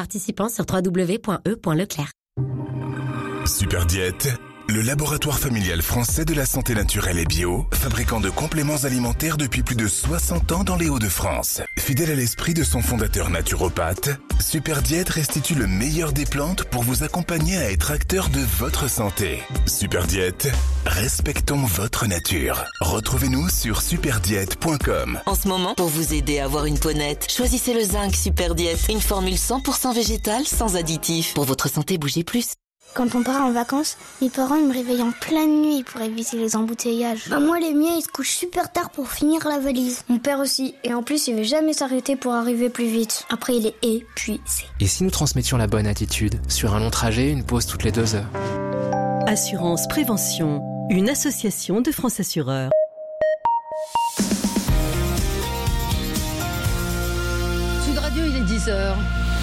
participants sur www.e.leclerc. Super Diète, le laboratoire familial français de la santé naturelle et bio, fabricant de compléments alimentaires depuis plus de 60 ans dans les Hauts-de-France. Fidèle à l'esprit de son fondateur naturopathe, Super Diète restitue le meilleur des plantes pour vous accompagner à être acteur de votre santé. Super Diète, respectons votre nature. Retrouvez-nous sur superdiète.com. En ce moment, pour vous aider à avoir une peau nette, choisissez le zinc Super Diète, une formule 100% végétale sans additifs. Pour votre santé, bougez plus. Quand on part en vacances, mes parents me réveillent en pleine nuit pour éviter les embouteillages. Moi, les miens, ils se couchent super tard pour finir la valise. Mon père aussi. Et en plus, il veut jamais s'arrêter pour arriver plus vite. Après, il est épuisé. Et si nous transmettions la bonne attitude ? Sur un long trajet, une pause toutes les 2 heures. Assurance Prévention, une association de France Assureurs. Sud Radio, il est 10h.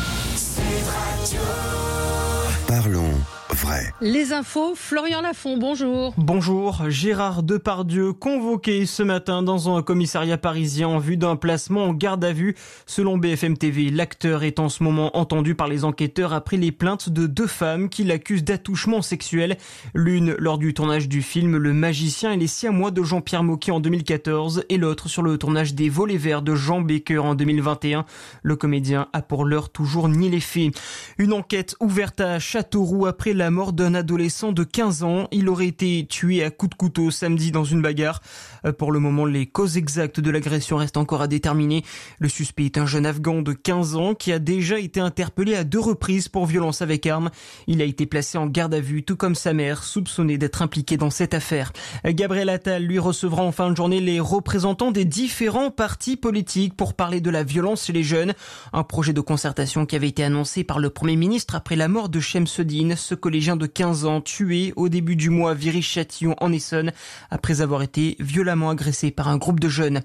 Parlons vrai. Les infos, Florian Lafont, bonjour. Bonjour, Gérard Depardieu convoqué ce matin dans un commissariat parisien en vue d'un placement en garde à vue. Selon BFM TV, l'acteur est en ce moment entendu par les enquêteurs après les plaintes de 2 femmes qui l'accusent d'attouchement sexuel. L'une lors du tournage du film Le Magicien et les Siamois de Jean-Pierre Mocky en 2014 et l'autre sur le tournage des Volets Verts de Jean Baker en 2021. Le comédien a pour l'heure toujours nié les faits. Une enquête ouverte à Châteauroux après la mort d'un adolescent de 15 ans. Il aurait été tué à coups de couteau samedi dans une bagarre. Pour le moment, les causes exactes de l'agression restent encore à déterminer. Le suspect est un jeune Afghan de 15 ans qui a déjà été interpellé à 2 reprises pour violence avec arme. Il a été placé en garde à vue, tout comme sa mère, soupçonnée d'être impliquée dans cette affaire. Gabriel Attal, lui, recevra en fin de journée les représentants des différents partis politiques pour parler de la violence chez les jeunes. Un projet de concertation qui avait été annoncé par le Premier ministre après la mort de Shemseddine, ce collégien de 15 ans tué au début du mois à Viry-Châtillon en Essonne après avoir été violemment agressé par un groupe de jeunes.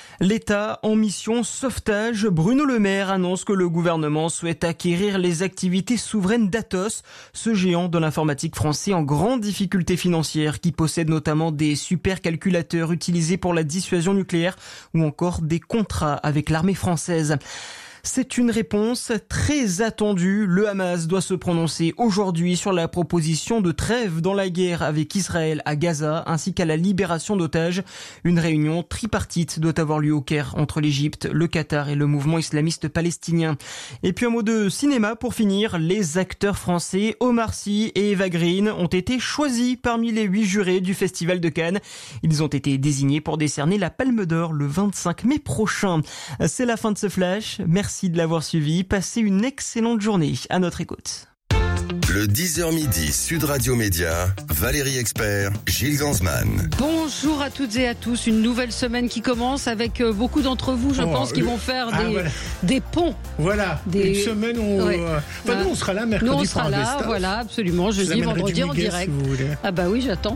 L'État en mission sauvetage. Bruno Le Maire annonce que le gouvernement souhaite acquérir les activités souveraines d'Atos, ce géant de l'informatique français en grande difficulté financière qui possède notamment des supercalculateurs utilisés pour la dissuasion nucléaire ou encore des contrats avec l'armée française. C'est une réponse très attendue. Le Hamas doit se prononcer aujourd'hui sur la proposition de trêve dans la guerre avec Israël à Gaza, ainsi qu'à la libération d'otages. Une réunion tripartite doit avoir lieu au Caire entre l'Égypte, le Qatar et le mouvement islamiste palestinien. Et puis un mot de cinéma pour finir. Les acteurs français Omar Sy et Eva Green ont été choisis parmi les 8 jurés du Festival de Cannes. Ils ont été désignés pour décerner la Palme d'Or le 25 mai prochain. C'est la fin de ce flash. Merci de l'avoir suivi. Passez une excellente journée à notre écoute. Le 10h midi, Sud Radio Média, Valérie Expert, Gilles Gansman. Bonjour à toutes et à tous. Une nouvelle semaine qui commence avec beaucoup d'entre vous, je pense, qui vont faire des ponts. Voilà, une semaine où... nous, on sera là mercredi. Nous, on sera là, voilà, absolument. Jeudi, vendredi, en direct. Si ah bah oui, j'attends.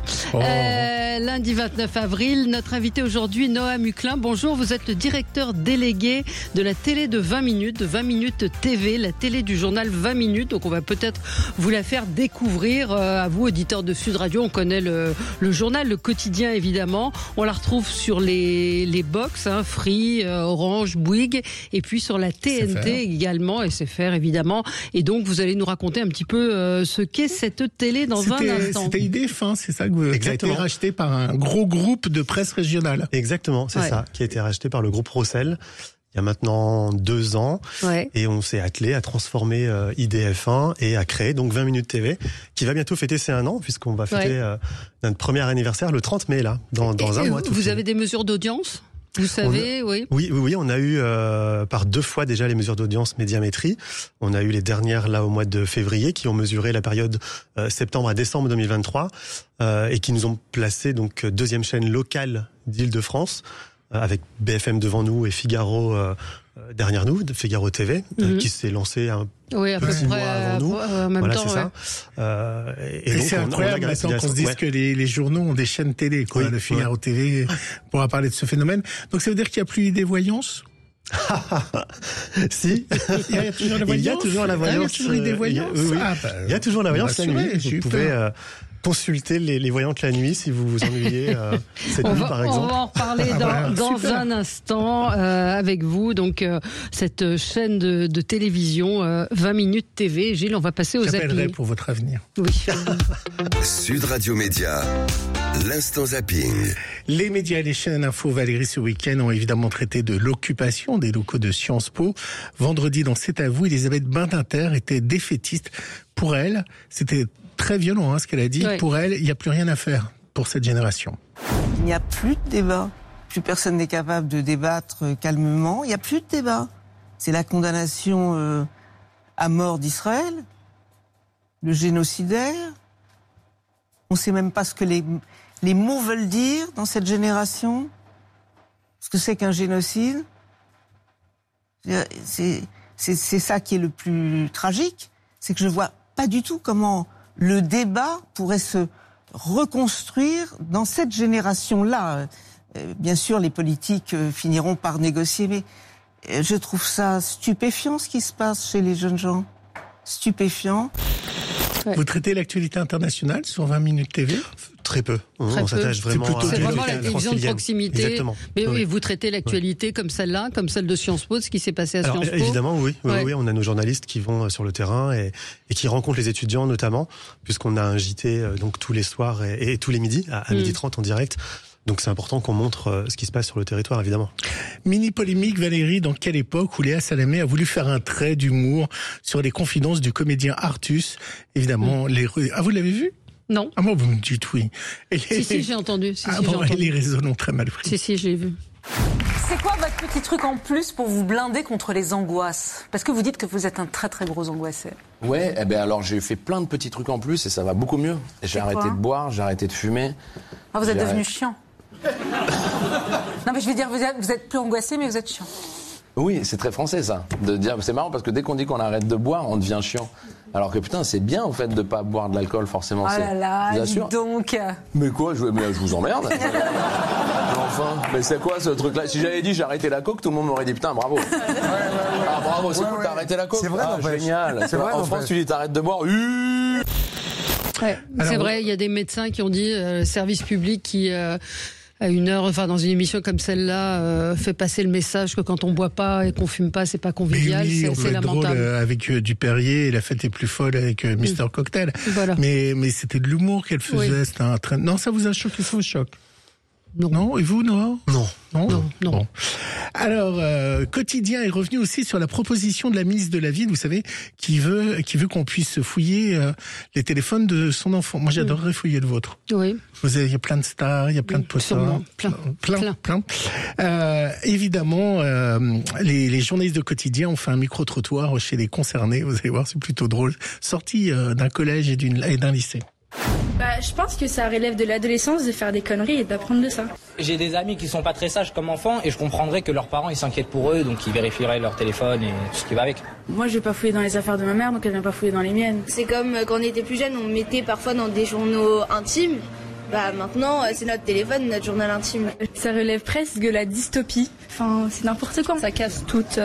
Lundi 29 avril, notre invité aujourd'hui, Noah Muclin. Bonjour, vous êtes le directeur délégué de la télé de 20 minutes, de 20 minutes TV, la télé du journal 20 minutes. Donc on va peut-être vous la faire découvrir à vous, auditeurs de Sud Radio. On connaît le journal, le quotidien évidemment. On la retrouve sur les box, Free, Orange, Bouygues, et puis sur la TNT également, SFR évidemment. Et donc vous allez nous raconter un petit peu ce qu'est cette télé dans un instant. C'était IDF1, c'est ça, qui a été racheté par un gros groupe de presse régionale. Exactement, c'est ça, qui a été racheté par le groupe Rossel. Il y a maintenant 2 ans, et on s'est attelé à transformer IDF1 et à créer donc 20 minutes TV, qui va bientôt fêter ses 1 an, puisqu'on va fêter notre premier anniversaire le 30 mai, là, dans un mois. Vous avez des mesures d'audience ? Vous savez, oui, on a eu par 2 fois déjà les mesures d'audience Médiamétrie. On a eu les dernières là au mois de février qui ont mesuré la période septembre à décembre 2023 et qui nous ont placé donc 2e chaîne locale d'Île-de-France avec BFM devant nous et Figaro derrière nous, Figaro TV, qui s'est lancé un à peu près mois avant nous. En même temps, c'est ça. Et donc, c'est incroyable maintenant qu'on se dise que les journaux ont des chaînes télé, quoi. Le Figaro TV pourra parler de ce phénomène. Donc ça veut dire qu'il n'y a plus des voyances? Si. Il y a toujours la voyance. Il y a toujours la voyance. Il y a toujours des voyances. Il y a toujours la voyance la nuit. Vous pouvez consulter les voyantes la nuit si vous vous ennuyez cette nuit, par exemple. On va en reparler dans un instant avec vous. Donc, cette chaîne de télévision 20 minutes TV. Gilles, on va passer aux zapping. J'appellerai pour votre avenir. Oui. Sud Radio Média, l'instant zapping. Les médias et les chaînes info, Valérie, ce week-end ont évidemment traité de l'occupation des locaux de Sciences Po. Vendredi, dans C'est à vous, Elisabeth Badinter était défaitiste. Pour elle, c'était très violent ce qu'elle a dit. Ouais. Pour elle, il n'y a plus rien à faire pour cette génération. Il n'y a plus de débat. Plus personne n'est capable de débattre calmement. Il n'y a plus de débat. C'est la condamnation à mort d'Israël, le génocidaire. On ne sait même pas ce que les mots veulent dire dans cette génération. Ce que c'est qu'un génocide. C'est ça qui est le plus tragique. C'est que je ne vois pas du tout comment le débat pourrait se reconstruire dans cette génération-là. Bien sûr, les politiques finiront par négocier, mais je trouve ça stupéfiant ce qui se passe chez les jeunes gens. Stupéfiant. Ouais. Vous traitez l'actualité internationale sur 20 minutes TV ? Très peu. On s'attache vraiment à... C'est vraiment la télévision de proximité. Exactement. Mais oui, vous traitez l'actualité comme celle-là, comme celle de Sciences Po, ce qui s'est passé à Sciences Po. Évidemment, oui. Oui, on a nos journalistes qui vont sur le terrain et qui rencontrent les étudiants notamment, puisqu'on a un JT donc tous les soirs et tous les midis, à 12h30 en direct. Donc c'est important qu'on montre ce qui se passe sur le territoire, évidemment. Mini polémique, Valérie, dans quelle époque où Léa Salamé a voulu faire un trait d'humour sur les confidences du comédien Artus. Évidemment, vous l'avez vu ? Non. Ah bon, vous me dites oui. Si, j'ai entendu. Et les réseaux l'ont très mal pris. Si, je l'ai vu. C'est quoi votre petit truc en plus pour vous blinder contre les angoisses ? Parce que vous dites que vous êtes un très très gros angoissé. Ouais, alors j'ai fait plein de petits trucs en plus et ça va beaucoup mieux. J'ai arrêté de boire, j'ai arrêté de fumer. Ah, vous êtes devenu chiant. Non mais je veux dire, vous êtes plus angoissé mais vous êtes chiant. Oui, c'est très français ça, de dire, c'est marrant parce que dès qu'on dit qu'on arrête de boire, on devient chiant. Alors que putain, c'est bien en fait de pas boire de l'alcool forcément. Oh là là, dis donc. Mais quoi, je vous emmerde. Enfin, mais c'est quoi ce truc-là ? Si j'avais dit j'ai arrêté la coke, tout le monde m'aurait dit putain, bravo. Ah bravo, c'est cool, t'as arrêté la coke. C'est vrai, génial. C'est vrai, en France, tu dis t'arrêtes de boire. Ouais, c'est vrai, il y a des médecins qui ont dit service public qui à une heure, enfin dans une émission comme celle-là, fait passer le message que quand on boit pas et qu'on fume pas, c'est pas convivial, oui, c'est lamentable. Drôle avec du Perrier et la fête est plus folle avec Mr Cocktail. Voilà. Mais c'était de l'humour qu'elle faisait. Oui. C'était un train. Non, ça vous a choqué, ça vous choque ? Non. Et vous, non ? Non. Bon. Alors, Quotidien est revenu aussi sur la proposition de la ministre de la Ville, vous savez, qui veut qu'on puisse fouiller les téléphones de son enfant. Moi, j'adorerais fouiller le vôtre. Oui. Il y a plein de stars, il y a plein de posters. Plein. Évidemment, les journalistes de Quotidien ont fait un micro-trottoir chez les concernés. Vous allez voir, c'est plutôt drôle. Sorti d'un collège et d'un lycée. Je pense que ça relève de l'adolescence de faire des conneries et d'apprendre de ça. J'ai des amis qui sont pas très sages comme enfants et je comprendrais que leurs parents ils s'inquiètent pour eux, donc ils vérifieraient leur téléphone et tout ce qui va avec. Moi je vais pas fouiller dans les affaires de ma mère, donc elle vient pas fouiller dans les miennes. C'est comme quand on était plus jeune, on mettait parfois dans des journaux intimes. Maintenant c'est notre téléphone, notre journal intime. Ça relève presque de la dystopie. Enfin c'est n'importe quoi. Ça casse toute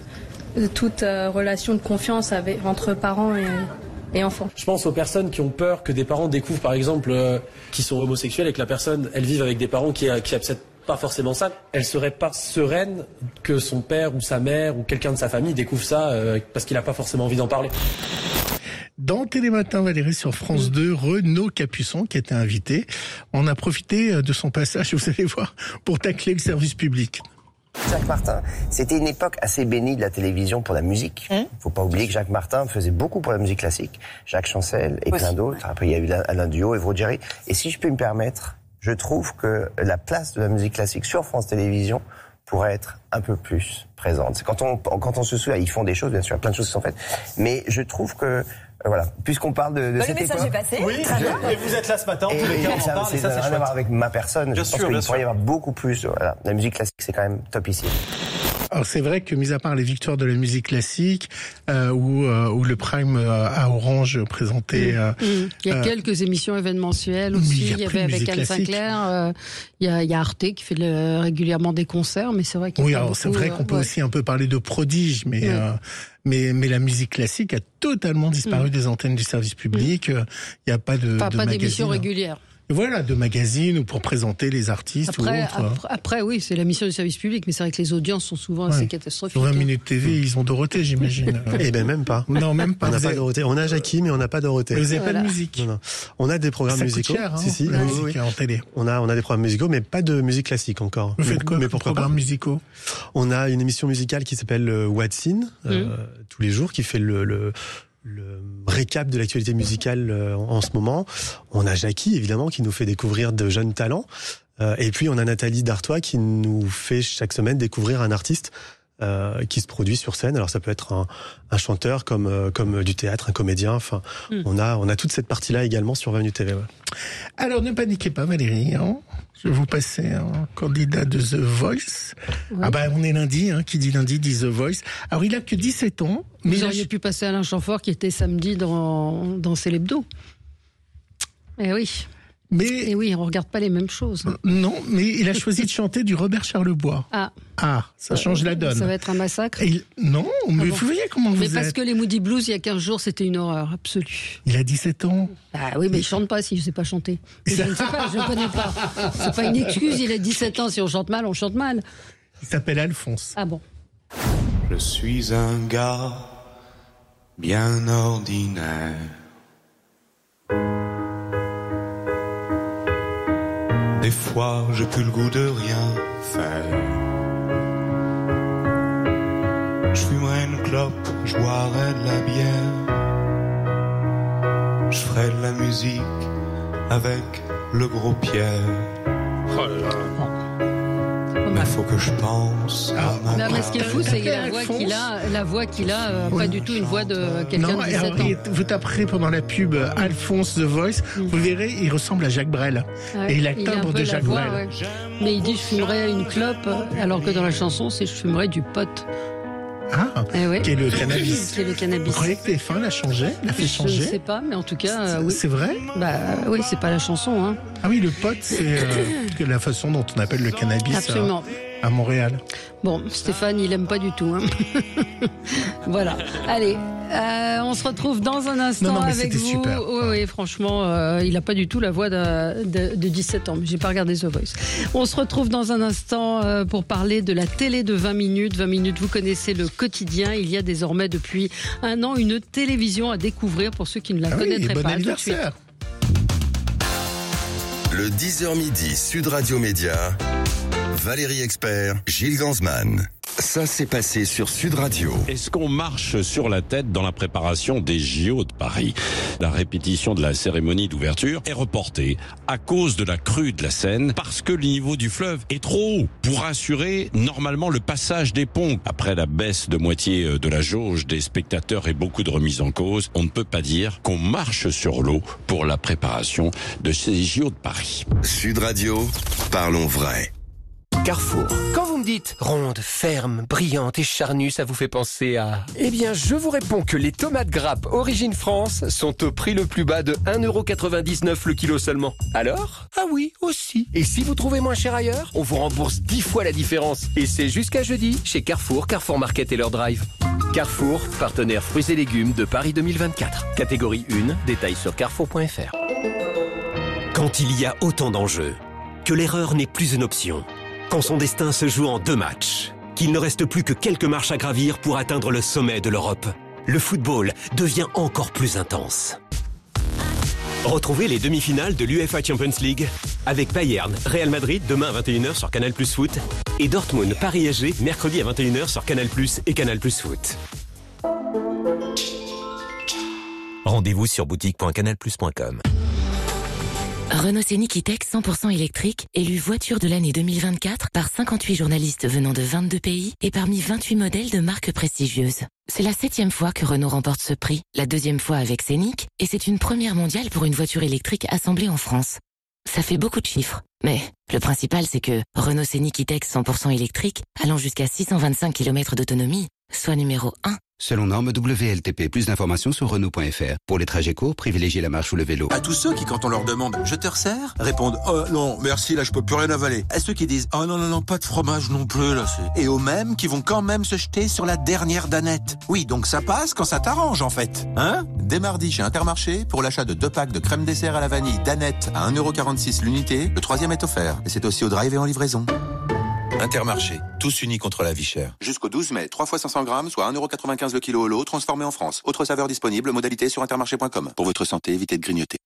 relation de confiance entre parents et enfants. Je pense aux personnes qui ont peur que des parents découvrent par exemple qui sont homosexuels et que la personne, elle vive avec des parents qui acceptent pas forcément ça. Elle serait pas sereine que son père ou sa mère ou quelqu'un de sa famille découvre ça parce qu'il a pas forcément envie d'en parler. Dans Télématin, Valérie, sur France 2, Renaud Capuçon, qui était invité, on a profité de son passage, vous allez voir, pour tacler le service public. Jacques Martin, c'était une époque assez bénie de la télévision pour la musique. Faut pas oublier que Jacques Martin faisait beaucoup pour la musique classique. Jacques Chancel et plein d'autres. Après, il y a eu Alain Duo et Jerry. Et si je peux me permettre, je trouve que la place de la musique classique sur France Télévisions pourrait être un peu plus présente. Quand on se souvient, ils font des choses, bien sûr, il y a plein de choses qui sont faites. Mais je trouve que, voilà, puisqu'on parle de cette époque... Le message est passé. Oui, et vous êtes là ce matin, tous les cas, on en parle, et ça, c'est rien à voir avec ma personne. Je pense qu'il pourrait y avoir beaucoup plus. Voilà, la musique classique, c'est quand même top ici. Alors c'est vrai que, mis à part les victoires de la musique classique, où le Prime à Orange présentait... Il y a quelques émissions événementielles aussi. Il y avait avec Anne Sinclair, il y a Arte qui fait régulièrement des concerts, mais c'est vrai qu'il y a c'est vrai qu'on peut aussi un peu parler de prodige, mais la musique classique a totalement disparu des antennes du service public. Il n'y a pas de pas d'émissions régulières. Voilà, de magazines ou pour présenter les artistes ou autres. Après, oui, c'est la mission du service public, mais c'est vrai que les audiences sont souvent assez catastrophiques. 20 minutes TV, ils ont Dorothée, j'imagine. Eh ben même pas. Non, même pas. On n'a pas Dorothée. On a Jackie, mais on n'a pas Dorothée. Vous n'avez pas de musique. Non. On a des programmes musicaux. Coûte cher, hein, la musique en télé. On a des programmes musicaux, mais pas de musique classique encore. Vous faites quoi pour programmes musicaux? On a une émission musicale qui s'appelle What's In, tous les jours, qui fait le récap de l'actualité musicale en ce moment. On a Jackie, évidemment, qui nous fait découvrir de jeunes talents. Et puis, on a Nathalie Dartois qui nous fait chaque semaine découvrir un artiste qui se produit sur scène. Alors, ça peut être un chanteur comme du théâtre, un comédien. Enfin, on a toute cette partie-là également sur 20 Minutes TV. Ouais. Alors, ne paniquez pas, Valérie. Je vais vous passer un candidat de The Voice. Ouais. Ah on est lundi, qui dit lundi dit The Voice. Alors, il a que 17 ans. Mais vous auriez pu passer Alain Chamfort qui était samedi dans C'est l'hebdo. Eh oui. Et oui, on regarde pas les mêmes choses. Non, mais il a choisi de chanter du Robert Charlebois. Ça change la donne. Ça va être un massacre. Non, mais vous voyez comment vous êtes. Mais parce que les Moody Blues, il y a 15 jours, c'était une horreur absolue. Il a 17 ans. Ah oui, mais il chante pas si je sais pas chanter. Je ne sais pas, je connais pas. C'est pas une excuse, il a 17 ans. Si on chante mal, on chante mal. Il s'appelle Alphonse. Ah bon. Je suis un gars bien ordinaire. Des fois, j'ai plus le goût de rien faire. Je fumerai une clope, je boirai de la bière. Je ferai de la musique avec le gros Pierre. Oh là là. Mais faut que je pense à ma mais ce qui est fou, c'est la voix qu'il a, pas du tout une voix de quelqu'un de 17 ans. Vous taperez pendant la pub Alphonse The Voice, vous verrez, il ressemble à Jacques Brel. Et il a le timbre de Jacques Brel. Mais il dit je fumerais une clope, alors que dans la chanson, c'est je fumerais du pot. Qui est le cannabis. Qui est le cannabis. Vous croyez que TF1 l'a changé, l'a fait changer? Je ne sais pas, mais en tout cas, oui. C'est vrai? Oui, c'est pas la chanson. Ah oui, le pot, c'est la façon dont on appelle le cannabis. Absolument. À Montréal. Bon, Stéphane, il aime pas du tout. Voilà. Allez, on se retrouve dans un instant avec vous. Super. Oui, franchement, il a pas du tout la voix de 17 ans. Mais j'ai pas regardé The Voice. On se retrouve dans un instant pour parler de la télé de 20 minutes. 20 minutes, vous connaissez le quotidien. Il y a désormais depuis un an une télévision à découvrir pour ceux qui ne la connaîtraient bon pas. Anniversaire. Le 10h midi, Sud Radio Média. Valérie Expert, Gilles Gansman. Ça s'est passé sur Sud Radio. Est-ce qu'on marche sur la tête dans la préparation des JO de Paris? La répétition de la cérémonie d'ouverture est reportée à cause de la crue de la Seine, parce que le niveau du fleuve est trop haut pour assurer normalement le passage des ponts. Après la baisse de moitié de la jauge des spectateurs et beaucoup de remises en cause, on ne peut pas dire qu'on marche sur l'eau pour la préparation de ces JO de Paris. Sud Radio, parlons vrai. Carrefour. Quand vous me dites ronde, ferme, brillante et charnue, ça vous fait penser à... Eh bien, je vous réponds que les tomates grappes Origine France sont au prix le plus bas de 1,99€ le kilo seulement. Alors? Ah oui, aussi. Et si vous trouvez moins cher ailleurs, on vous rembourse 10 fois la différence. Et c'est jusqu'à jeudi chez Carrefour, Carrefour Market et leur drive. Carrefour, partenaire fruits et légumes de Paris 2024. Catégorie 1, détails sur carrefour.fr. Quand il y a autant d'enjeux, que l'erreur n'est plus une option. Quand son destin se joue en 2 matchs, qu'il ne reste plus que quelques marches à gravir pour atteindre le sommet de l'Europe, le football devient encore plus intense. Retrouvez les demi-finales de l'UEFA Champions League avec Bayern, Real Madrid demain à 21h sur Canal+ Foot et Dortmund, Paris SG mercredi à 21h sur Canal+ et Canal+ Foot. Rendez-vous sur boutique.canalplus.com. Renault Scénic E-Tech 100% électrique, élu voiture de l'année 2024 par 58 journalistes venant de 22 pays et parmi 28 modèles de marques prestigieuses. C'est la 7e fois que Renault remporte ce prix, la 2e fois avec Scénic, et c'est une première mondiale pour une voiture électrique assemblée en France. ça fait beaucoup de chiffres. Mais le principal, c'est que Renault Scénic E-Tech 100% électrique, allant jusqu'à 625 km d'autonomie, soit numéro 1. Selon norme WLTP, plus d'informations sur Renault.fr. Pour les trajets courts, privilégiez la marche ou le vélo. À tous ceux qui, quand on leur demande « Je te resserre ?» répondent « Oh non, merci, là je peux plus rien avaler ». À ceux qui disent « Oh non, pas de fromage non plus, là c'est... » Et aux mêmes qui vont quand même se jeter sur la dernière danette. Oui, donc ça passe quand ça t'arrange en fait. Hein ? Dès mardi chez Intermarché, pour l'achat de 2 packs de crème dessert à la vanille danette à 1,46€ l'unité, le 3e est offert. Et c'est aussi au drive et en livraison. Intermarché, tous unis contre la vie chère. Jusqu'au 12 mai, 3 fois 500 grammes, soit 1,95€ le kilo au lot, transformé en France. Autre saveur disponible, modalité sur intermarché.com. Pour votre santé, évitez de grignoter.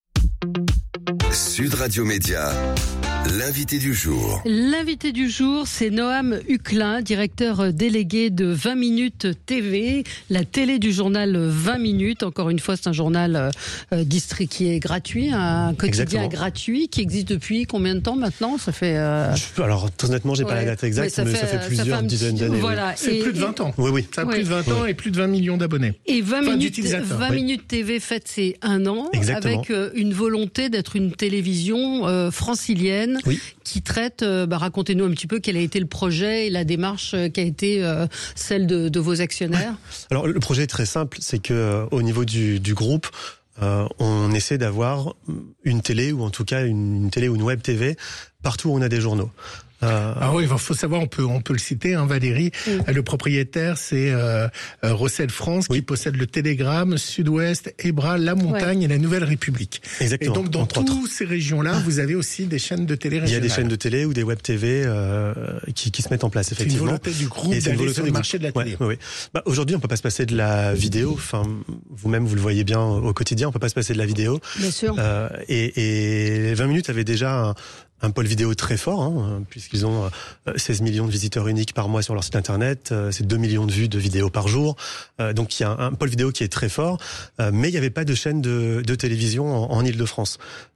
Sud Radio Média, l'invité du jour. L'invité du jour, c'est Noam Huclin, directeur délégué de 20 minutes TV, la télé du journal 20 minutes. Encore une fois, c'est un journal qui est gratuit, un quotidien gratuit qui existe depuis combien de temps maintenant ? Ça fait. Alors, très honnêtement, j'ai pas la date exacte, mais ça fait plusieurs dizaines d'années. Voilà. Oui. C'est plus de 20 ans. Oui. Ça a plus de 20 ans et plus de 20 millions d'abonnés. Et 20 minutes TV fête ses 1 an, avec une volonté d'être une télévision francilienne qui traite, racontez-nous un petit peu quel a été le projet et la démarche qui a été celle de vos actionnaires. Alors le projet est très simple, c'est que au niveau du groupe, on essaie d'avoir une télé, ou en tout cas une télé ou une web TV partout où on a des journaux. Ah oui, il faut savoir, on peut le citer, hein, Valérie. Le propriétaire, c'est Recel France, qui possède le Télégramme, Sud-Ouest, Ebra, La Montagne et la Nouvelle République. Exactement. Et donc, dans toutes ces régions-là, vous avez aussi des chaînes de télé régionales. Il y a des chaînes de télé ou des web TV qui se mettent en place, effectivement. C'est une volonté du groupe d'aller sur le marché de la télé. Oui. Aujourd'hui, on peut pas se passer de la vidéo. Enfin, vous-même, vous le voyez bien au quotidien, on peut pas se passer de la vidéo. Bien sûr. Et 20 minutes avait déjà un pôle vidéo très fort, hein, puisqu'ils ont 16 millions de visiteurs uniques par mois sur leur site internet, c'est 2 millions de vues de vidéos par jour. Donc il y a un pôle vidéo qui est très fort, mais il n'y avait pas de chaîne de télévision en Île-de-France.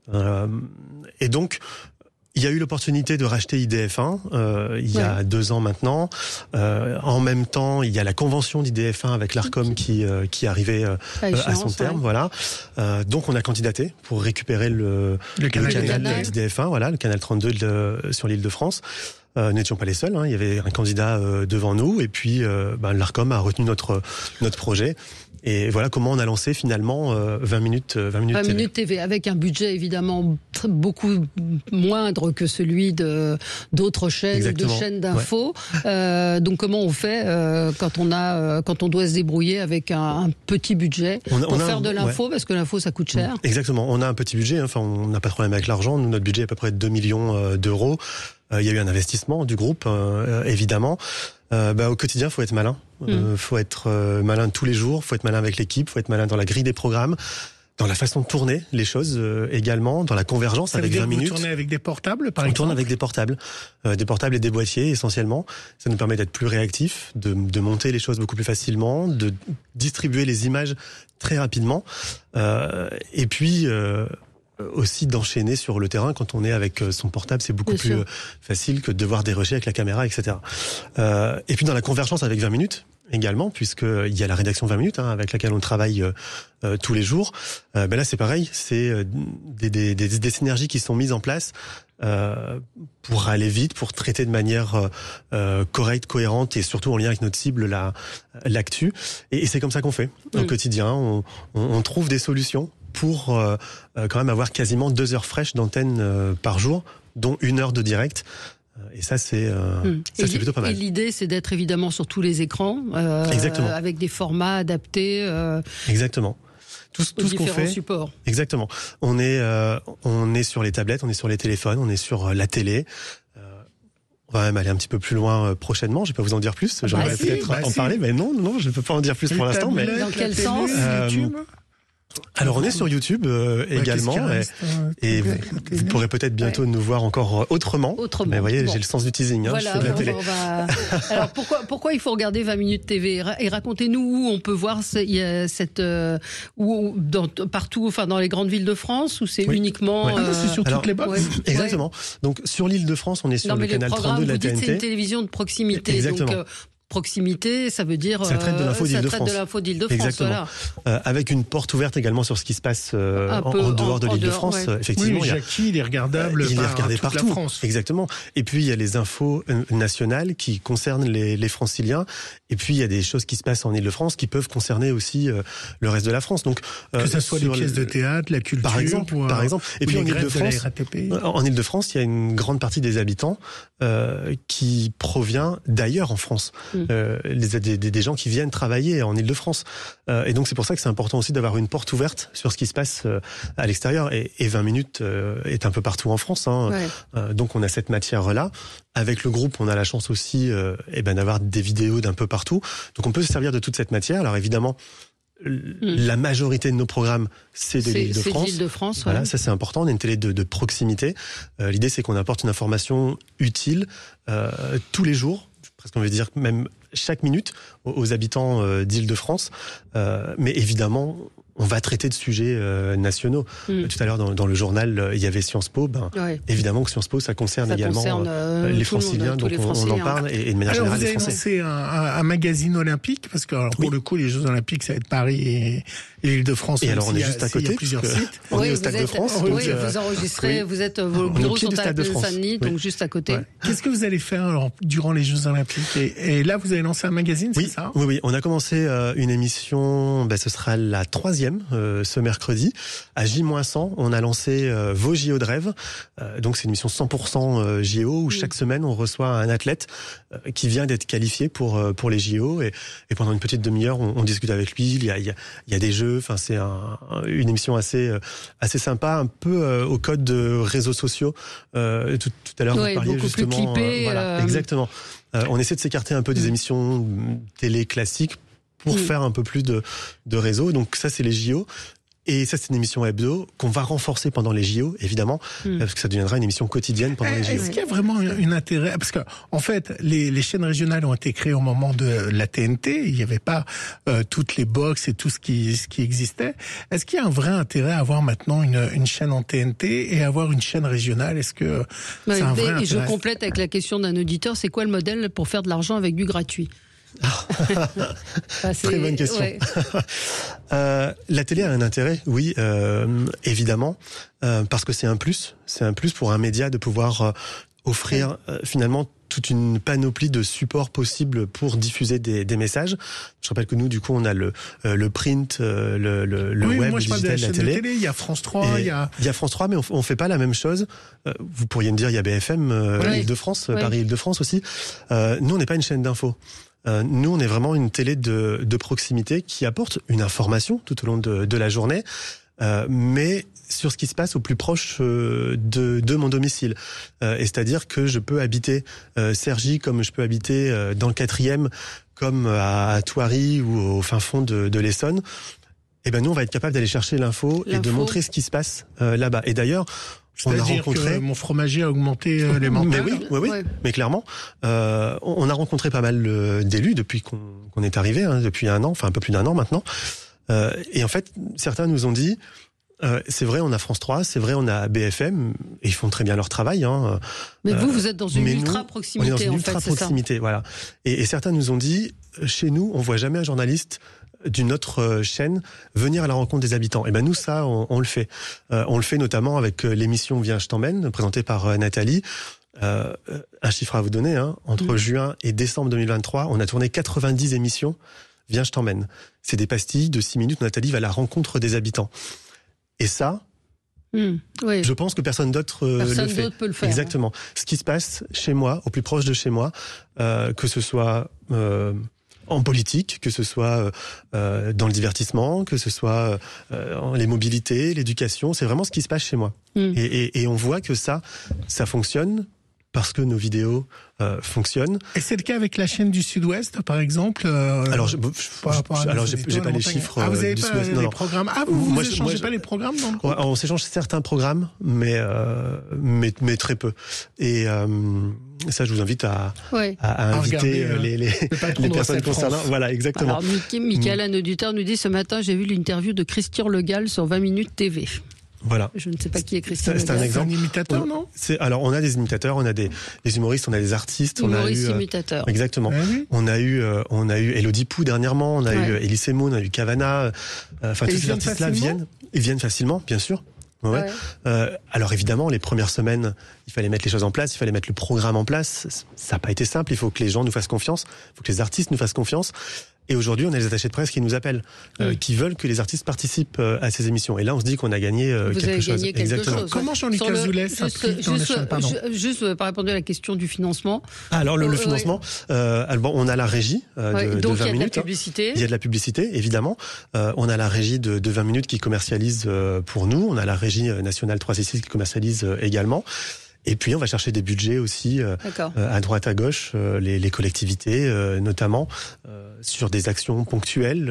Et donc, il y a eu l'opportunité de racheter IDF1 il y a 2 ans maintenant. En même temps, il y a la convention d'IDF1 avec l'Arcom qui arrivait à son terme. Voilà. Donc on a candidaté pour récupérer le canal d'IDF1, voilà, le canal 32 sur l'Île-de-France. Nous n'étions pas les seuls, hein. Il y avait un candidat devant nous, et puis l'Arcom a retenu notre projet. Et voilà comment on a lancé finalement 20 minutes TV, avec un budget évidemment beaucoup moindre que celui d'autres chaînes, de chaînes d'infos. Donc comment on fait quand on doit se débrouiller avec un petit budget pour faire de l'info, parce que l'info ça coûte cher. Exactement, on a un petit budget, enfin on n'a pas de problème avec l'argent. Nous, notre budget est à peu près de 2 millions d'euros. Il y a eu un investissement du groupe, évidemment. Au quotidien, faut être malin. Faut être malin tous les jours. Faut être malin avec l'équipe. Faut être malin dans la grille des programmes, dans la façon de tourner les choses également, dans la convergence. Ça avec 20 minutes. Vous tournez avec des portables, par exemple. On tourne avec des portables et des boîtiers essentiellement. Ça nous permet d'être plus réactifs, de monter les choses beaucoup plus facilement, de distribuer les images très rapidement, et puis aussi d'enchaîner sur le terrain. Quand on est avec son portable, c'est beaucoup plus facile que de devoir dérocher avec la caméra, etc. Et puis dans la convergence avec 20 minutes également, puisqu'il y a la rédaction 20 minutes avec laquelle on travaille tous les jours. Là c'est pareil, c'est des synergies qui sont mises en place pour aller vite, pour traiter de manière correcte, cohérente et surtout en lien avec notre cible, l'actu. Et c'est comme ça qu'on fait au quotidien. On trouve des solutions pour quand même avoir quasiment 2 heures fraîches d'antenne par jour, dont 1 heure de direct. Et ça, c'est plutôt pas mal. Et l'idée, c'est d'être évidemment sur tous les écrans, avec des formats adaptés. Exactement. Tout ce qu'on fait. Supports. Exactement. On est sur les tablettes, on est sur les téléphones, on est sur la télé. On va même aller un petit peu plus loin prochainement. Je vais pas vous en dire plus. J'aimerais peut-être en parler, mais non, je ne peux pas en dire plus pour l'instant. Mais dans quel sens YouTube. Alors on est sur YouTube également, et vous pourrez peut-être bientôt nous voir encore autrement. Mais vous voyez, j'ai le sens du teasing. Voilà, je fais de la télé. Alors pourquoi il faut regarder 20 minutes TV, et racontez-nous où on peut voir partout, enfin dans les grandes villes de France, ou c'est uniquement c'est sur toutes les boxes. Exactement. Donc sur l'Île-de-France, on est sur le canal 32 de la TNT. C'est une télévision de proximité. Exactement. Donc proximité, ça veut dire ça traite de l'info d'Île-de-France. Ça traite de l'info d'Île-de-France. Exactement. Voilà. Avec une porte ouverte également sur ce qui se passe en dehors de l'Île-de-France. Ouais. Effectivement, oui, Jackie, il est regardable il est regardé par toute partout. La France. Exactement. Et puis il y a les infos nationales qui concernent les Franciliens. Et puis il y a des choses qui se passent en Île-de-France qui peuvent concerner aussi le reste de la France. Donc que ça soit les pièces de théâtre, la culture, par exemple. Et puis en Île-de-France, il y a une grande partie des habitants qui provient d'ailleurs en France. Des gens qui viennent travailler en Île-de-France. Et donc c'est pour ça que c'est important aussi d'avoir une porte ouverte sur ce qui se passe à l'extérieur. Et 20 minutes est un peu partout en France. Donc on a cette matière-là. Avec le groupe, on a la chance aussi d'avoir des vidéos d'un peu partout. Donc on peut se servir de toute cette matière. Alors évidemment, la majorité de nos programmes, c'est de l'Île-de-France. C'est l'Île-de-France, voilà, ça c'est important. On est une télé de proximité. L'idée, c'est qu'on apporte une information utile tous les jours, presque on veut dire même chaque minute, aux habitants d'Île-de-France. Mais évidemment, on va traiter de sujets nationaux. Tout à l'heure, dans le journal, il y avait Sciences Po. Évidemment que Sciences Po, ça concerne également les Franciliens, donc on en parle, et de manière générale les Français. Vous avez lancé un magazine olympique, parce que pour le coup, les Jeux Olympiques, ça va être Paris et l'Île-de-France. Et alors, on est juste à côté, plusieurs sites. On est au Stade de France. Oui, vous enregistrez, vous êtes vos bureaux sont à Saint-Denis, donc juste à côté. Qu'est-ce que vous allez faire durant les Jeux Olympiques et là, vous avez lancé un magazine, c'est ça? Oui, on a commencé une émission, ce sera la 3e ce mercredi. À J-100, on a lancé vos JO de rêve. Donc c'est une émission 100% JO où chaque semaine on reçoit un athlète qui vient d'être qualifié pour les JO et pendant une petite demi-heure on discute avec lui. Il y a des jeux. Enfin c'est une émission assez sympa, un peu au code de réseaux sociaux. Tout à l'heure vous parliez justement. Beaucoup plus clippé, voilà, exactement. On essaie de s'écarter un peu des émissions télé classiques pour faire un peu plus de réseau. Donc ça, c'est les JO. Et ça, c'est une émission hebdo qu'on va renforcer pendant les JO, évidemment, parce que ça deviendra une émission quotidienne pendant les JO. Est-ce qu'il y a vraiment un intérêt? Parce que, en fait, les chaînes régionales ont été créées au moment de la TNT. Il n'y avait pas toutes les box et tout ce qui existait. Est-ce qu'il y a un vrai intérêt à avoir maintenant une chaîne en TNT et avoir une chaîne régionale? Est-ce que c'est un vrai intérêt? Et je complète avec la question d'un auditeur. C'est quoi le modèle pour faire de l'argent avec du gratuit? Très bonne question. Ouais. La télé a un intérêt, oui, évidemment, parce que c'est un plus pour un média de pouvoir offrir finalement toute une panoplie de supports possibles pour diffuser des messages. Je rappelle que nous, du coup, on a le print, le web, moi, le digital, la télé. Il y a France 3, il y a France 3, mais on fait pas la même chose. Vous pourriez me dire, il y a BFM, Île-de-France, Paris Île-de-France aussi. Nous, on n'est pas une chaîne d'infos. Nous, on est vraiment une télé de proximité qui apporte une information tout au long de la journée, mais sur ce qui se passe au plus proche de mon domicile. Et c'est-à-dire que je peux habiter Cergy comme je peux habiter dans le 4e, comme à Thoiry ou au fin fond de l'Essonne. Et nous, on va être capable d'aller chercher l'info et de montrer ce qui se passe là-bas. Et d'ailleurs, on a rencontré. Que mon fromager a augmenté les mentales. Mais oui, mais clairement, on a rencontré pas mal d'élus depuis qu'on est arrivé, depuis un an, enfin un peu plus d'un an maintenant. Et en fait, certains nous ont dit, c'est vrai, on a France 3, c'est vrai, on a BFM, et ils font très bien leur travail. Mais vous êtes dans une ultra proximité, on est dans une ultra proximité, voilà. Et certains nous ont dit, chez nous, on voit jamais un journaliste d'une autre chaîne venir à la rencontre des habitants. Et nous, ça, on le fait. On le fait notamment avec l'émission Viens, je t'emmène, présentée par Nathalie. Un chiffre à vous donner, entre juin et décembre 2023, on a tourné 90 émissions Viens, je t'emmène. C'est des pastilles de 6 minutes où Nathalie va à la rencontre des habitants. Et ça, je pense que personne d'autre le fait. Personne d'autre peut le faire. Exactement. Ce qui se passe chez moi, au plus proche de chez moi, que ce soit en politique, que ce soit dans le divertissement, que ce soit les mobilités, l'éducation, c'est vraiment ce qui se passe chez moi. Et on voit que ça fonctionne parce que nos vidéos fonctionnent. Et c'est le cas avec la chaîne du Sud-Ouest, par exemple. Alors, j'ai pas les chiffres. Vous avez du pas Sud-Ouest. les programmes. Vous échangez pas les programmes dans le groupe? On s'échange certains programmes, mais très peu. Et ça, je vous invite à inviter les personnes concernées. Voilà, exactement. Alors, Michael, un auditeur, nous dit ce matin, j'ai vu l'interview de Christian Le Gall sur 20 minutes TV. Voilà. Je ne sais pas qui est Christine. C'est un exemple. C'est un imitateur, non? Alors, on a des imitateurs, on a des humoristes, on a des artistes. Humoristes, imitateurs. Exactement. Oui. On a eu Elodie Pou dernièrement, on a eu Elie Moon, on a eu Cavana. Enfin, tous ces artistes-là viennent facilement, bien sûr. Ouais. Alors évidemment, les premières semaines, il fallait mettre les choses en place, il fallait mettre le programme en place. Ça n'a pas été simple. Il faut que les gens nous fassent confiance, il faut que les artistes nous fassent confiance. Et aujourd'hui, on a les attachés de presse qui nous appellent, qui veulent que les artistes participent à ces émissions. Et là, on se dit qu'on a gagné quelque chose. Exactement. Comment Jean-Luc Azoulay s'implique dans la chaîne? Juste pas répondu à la question du financement. Alors le financement, on a la régie de 20 minutes. Il y a de la publicité. Il y a de la publicité, évidemment. On a la régie de 20 minutes qui commercialise pour nous. On a la régie nationale 366 qui commercialise également. Et puis on va chercher des budgets aussi à droite à gauche, les collectivités notamment sur des actions ponctuelles,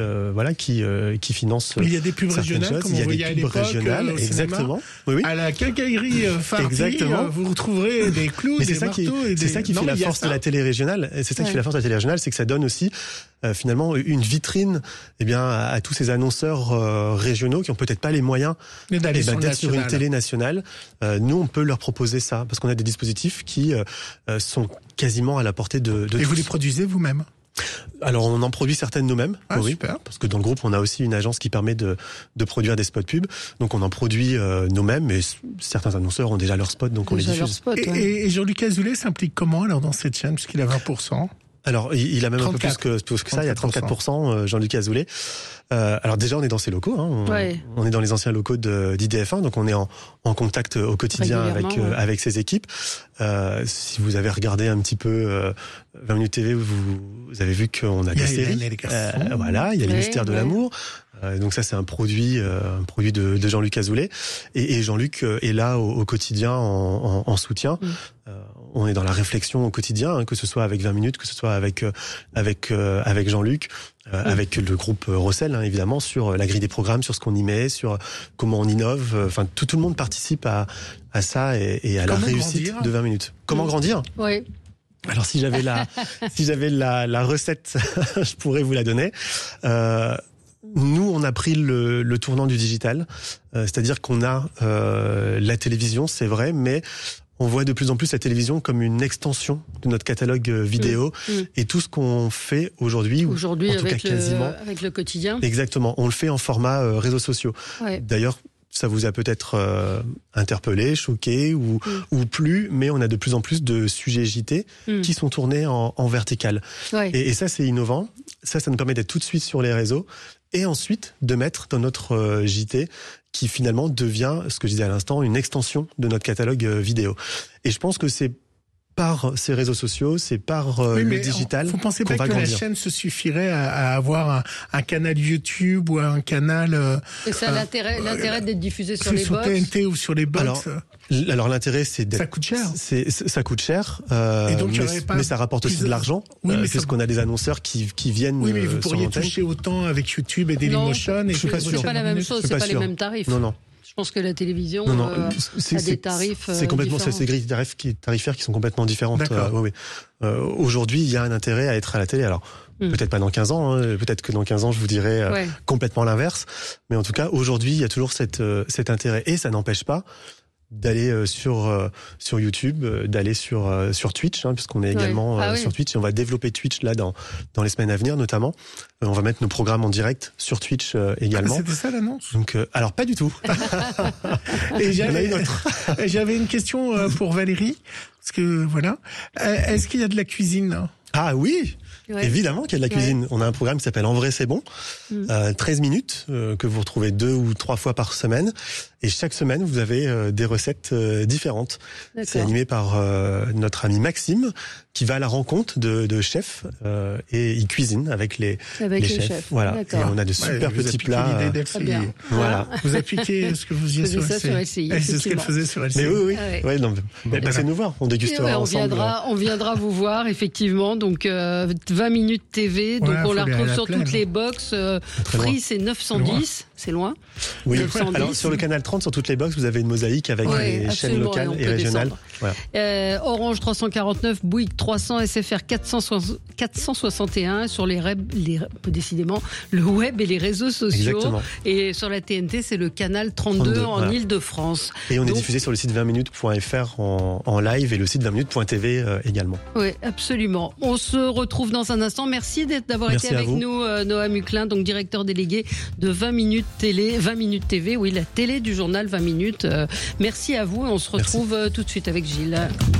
qui financent. Il y a des pubs régionales, comme on voyait à l'époque, exactement. Oui. À la quincaillerie Farty, vous retrouverez des clous, des marteaux et des. C'est ça qui fait la force de la télé régionale. C'est ça qui fait la force de la télé régionale, c'est que ça donne aussi finalement une vitrine, à tous ces annonceurs régionaux qui ont peut-être pas les moyens d'être sur une télé nationale. Nous, on peut leur proposer ça parce qu'on a des dispositifs qui sont quasiment à la portée de tous. Et vous les produisez vous-même? Alors on en produit certaines nous-mêmes, oui, super. Parce que dans le groupe on a aussi une agence qui permet de produire des spots pub, donc on en produit nous-mêmes, mais certains annonceurs ont déjà leurs spots, donc on les diffuse. Et Jean-Luc Azoulay s'implique comment alors dans cette chaîne, puisqu'il a 20%? Alors, il a même 34. Un peu plus que ça, il y a 34%, Jean-Luc Azoulay. Alors déjà, on est dans ses locaux, on est dans les anciens locaux d'IDF1, donc on est en contact au quotidien avec ses équipes. Si vous avez regardé un petit peu 20 minutes TV, vous avez vu qu'on a des séries. Il y a les Mystères de l'amour. Donc ça, c'est un produit de Jean-Luc Azoulay. Et Jean-Luc est là au quotidien en soutien. On est dans la réflexion au quotidien, que ce soit avec 20 minutes, que ce soit avec Jean-Luc, avec le groupe Rossel, évidemment, sur la grille des programmes, sur ce qu'on y met, sur comment on innove. Enfin, tout le monde participe à ça et à la réussite de 20 minutes. Comment grandir? Oui. Alors si j'avais la recette, je pourrais vous la donner. Nous, on a pris le tournant du digital, c'est-à-dire qu'on a la télévision, c'est vrai, mais on voit de plus en plus la télévision comme une extension de notre catalogue vidéo et tout ce qu'on fait aujourd'hui, en tout cas quasiment, avec le quotidien. Exactement, on le fait en format réseaux sociaux. Ouais. D'ailleurs, ça vous a peut-être interpellé, choqué ou plus, mais on a de plus en plus de sujets JT qui sont tournés en vertical. Ouais. Et ça, c'est innovant. Ça nous permet d'être tout de suite sur les réseaux et ensuite de mettre dans notre JT qui finalement devient, ce que je disais à l'instant, une extension de notre catalogue vidéo. Et je pense que c'est par ces réseaux sociaux, c'est par le digital. Vous pensez pas que grandir. La chaîne se suffirait à avoir un canal YouTube ou un canal... Et ça a l'intérêt d'être diffusé sur les box? Sur TNT ou sur les box? Alors l'intérêt, c'est d'être... Ça coûte cher. Ça coûte cher, et donc, mais ça rapporte aussi de l'argent, puisqu'on a des annonceurs qui viennent. Oui, mais vous pourriez toucher autant avec YouTube et Dailymotion. Je suis pas sûr. C'est pas la même chose, c'est pas les mêmes tarifs. Non. Je pense que la télévision a des tarifs c'est complètement différents. C'est des grilles tarifaires qui sont complètement différentes. Aujourd'hui, il y a un intérêt à être à la télé. Alors, peut-être pas dans 15 ans, peut-être que dans 15 ans, je vous dirais complètement l'inverse. Mais en tout cas, aujourd'hui, il y a toujours cet intérêt. Et ça n'empêche pas d'aller sur YouTube, d'aller sur Twitch, puisqu'on est également sur Twitch, et on va développer Twitch là dans les semaines à venir notamment. On va mettre nos programmes en direct sur Twitch également. C'était ça l'annonce? Donc alors pas du tout. Et j'avais une question pour Valérie, parce que voilà, est-ce qu'il y a de la cuisine? Ah oui. Évidemment qu'il y a de la cuisine. On a un programme qui s'appelle En vrai c'est bon, 13 minutes que vous retrouvez 2 ou 3 fois par semaine, et chaque semaine vous avez des recettes différentes. C'est animé par notre ami Maxime qui va à la rencontre de chefs et il cuisine avec les chefs. Voilà. Et on a de super petits plats. Voilà. Vous appliquez ce que vous faisiez sur LCI. C'est ce qu'elle faisait sur LCI. Mais oui. Passez nous voir, on dégustera ensemble. On viendra vous voir effectivement. Donc 20 minutes TV. Donc on la retrouve sur toutes les box. Free c'est 910, c'est loin. Oui, 910. alors sur le canal 30, sur toutes les boxes, vous avez une mosaïque avec les chaînes locales et régionales. Voilà. Orange 349, Bouygues 300, SFR 461. Sur les décidément, le web et les réseaux sociaux. Exactement. Et sur la TNT, c'est le canal 32 en Ile-de-France. Et on est diffusé sur le site 20minutes.fr en live et le site 20minutes.tv également. Oui, absolument. On se retrouve dans un instant. Merci d'avoir été avec nous, Noam Huclin, donc directeur délégué de 20 minutes télé, 20 minutes TV, oui, la télé du journal 20 minutes. Merci à vous et on se retrouve tout de suite avec Gilles.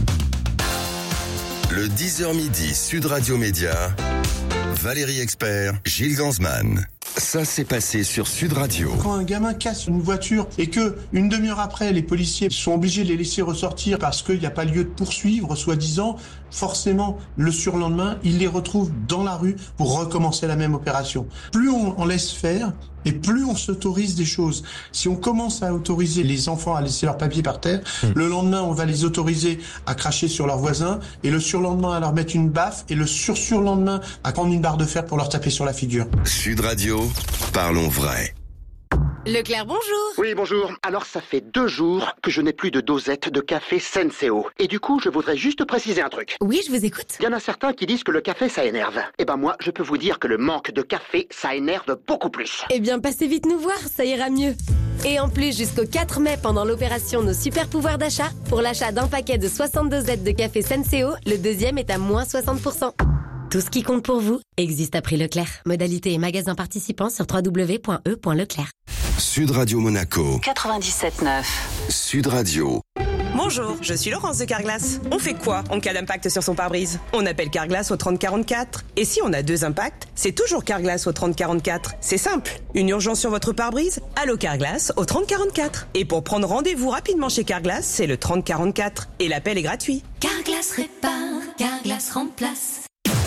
Le 10h midi, Sud Radio Média, Valérie Expert, Gilles Gansman. Ça s'est passé sur Sud Radio. Quand un gamin casse une voiture et que une demi-heure après, les policiers sont obligés de les laisser ressortir parce qu'il n'y a pas lieu de poursuivre, soi-disant, forcément, le surlendemain, ils les retrouvent dans la rue pour recommencer la même opération. Plus on laisse faire, et plus on s'autorise des choses. Si on commence à autoriser les enfants à laisser leurs papiers par terre, le lendemain, on va les autoriser à cracher sur leurs voisins, et le surlendemain, à leur mettre une baffe, et le surlendemain, à prendre une barre de fer pour leur taper sur la figure. Sud Radio, parlons vrai. Leclerc, bonjour. Oui, bonjour. Alors, ça fait 2 jours que je n'ai plus de dosette de café Senseo. Et du coup, je voudrais juste préciser un truc. Oui, je vous écoute. Il y en a certains qui disent que le café, ça énerve. Eh ben moi, je peux vous dire que le manque de café, ça énerve beaucoup plus. Eh bien, passez vite nous voir, ça ira mieux. Et en plus, jusqu'au 4 mai, pendant l'opération Nos Super Pouvoirs d'achat, pour l'achat d'un paquet de 60 dosettes de café Senseo, le deuxième est à moins 60%. Tout ce qui compte pour vous existe à prix Leclerc. Modalité et magasins participants sur www.e.leclerc. Sud Radio Monaco. 97.9. Sud Radio. Bonjour, je suis Laurence de Carglass. On fait quoi en cas d'impact sur son pare-brise? On appelle Carglass au 3044. Et si on a 2 impacts, c'est toujours Carglass au 3044. C'est simple. Une urgence sur votre pare-brise? Allô Carglass au 3044. Et pour prendre rendez-vous rapidement chez Carglass, c'est le 3044. Et l'appel est gratuit. Carglass répare, Carglass remplace.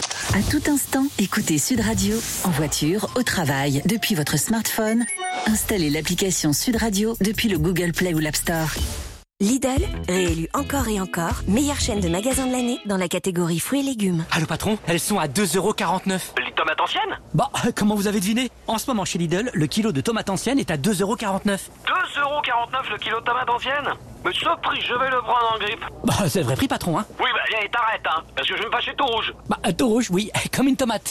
À tout instant, écoutez Sud Radio, en voiture, au travail, depuis votre smartphone. Installez l'application Sud Radio depuis le Google Play ou l'App Store. Lidl, réélu encore et encore, meilleure chaîne de magasins de l'année dans la catégorie fruits et légumes. Ah le patron, elles sont à 2,49 €. Les tomates anciennes? Bah, comment vous avez deviné? En ce moment chez Lidl, le kilo de tomates anciennes est à 2,49 €. 2,49 € le kilo de tomates anciennes? Mais ce prix, je vais le prendre en grippe. Bah, c'est le vrai prix, patron, hein? Oui, bah, allez, t'arrêtes, hein, parce que je vais me fâcher tout rouge. Bah, tout rouge, oui, comme une tomate.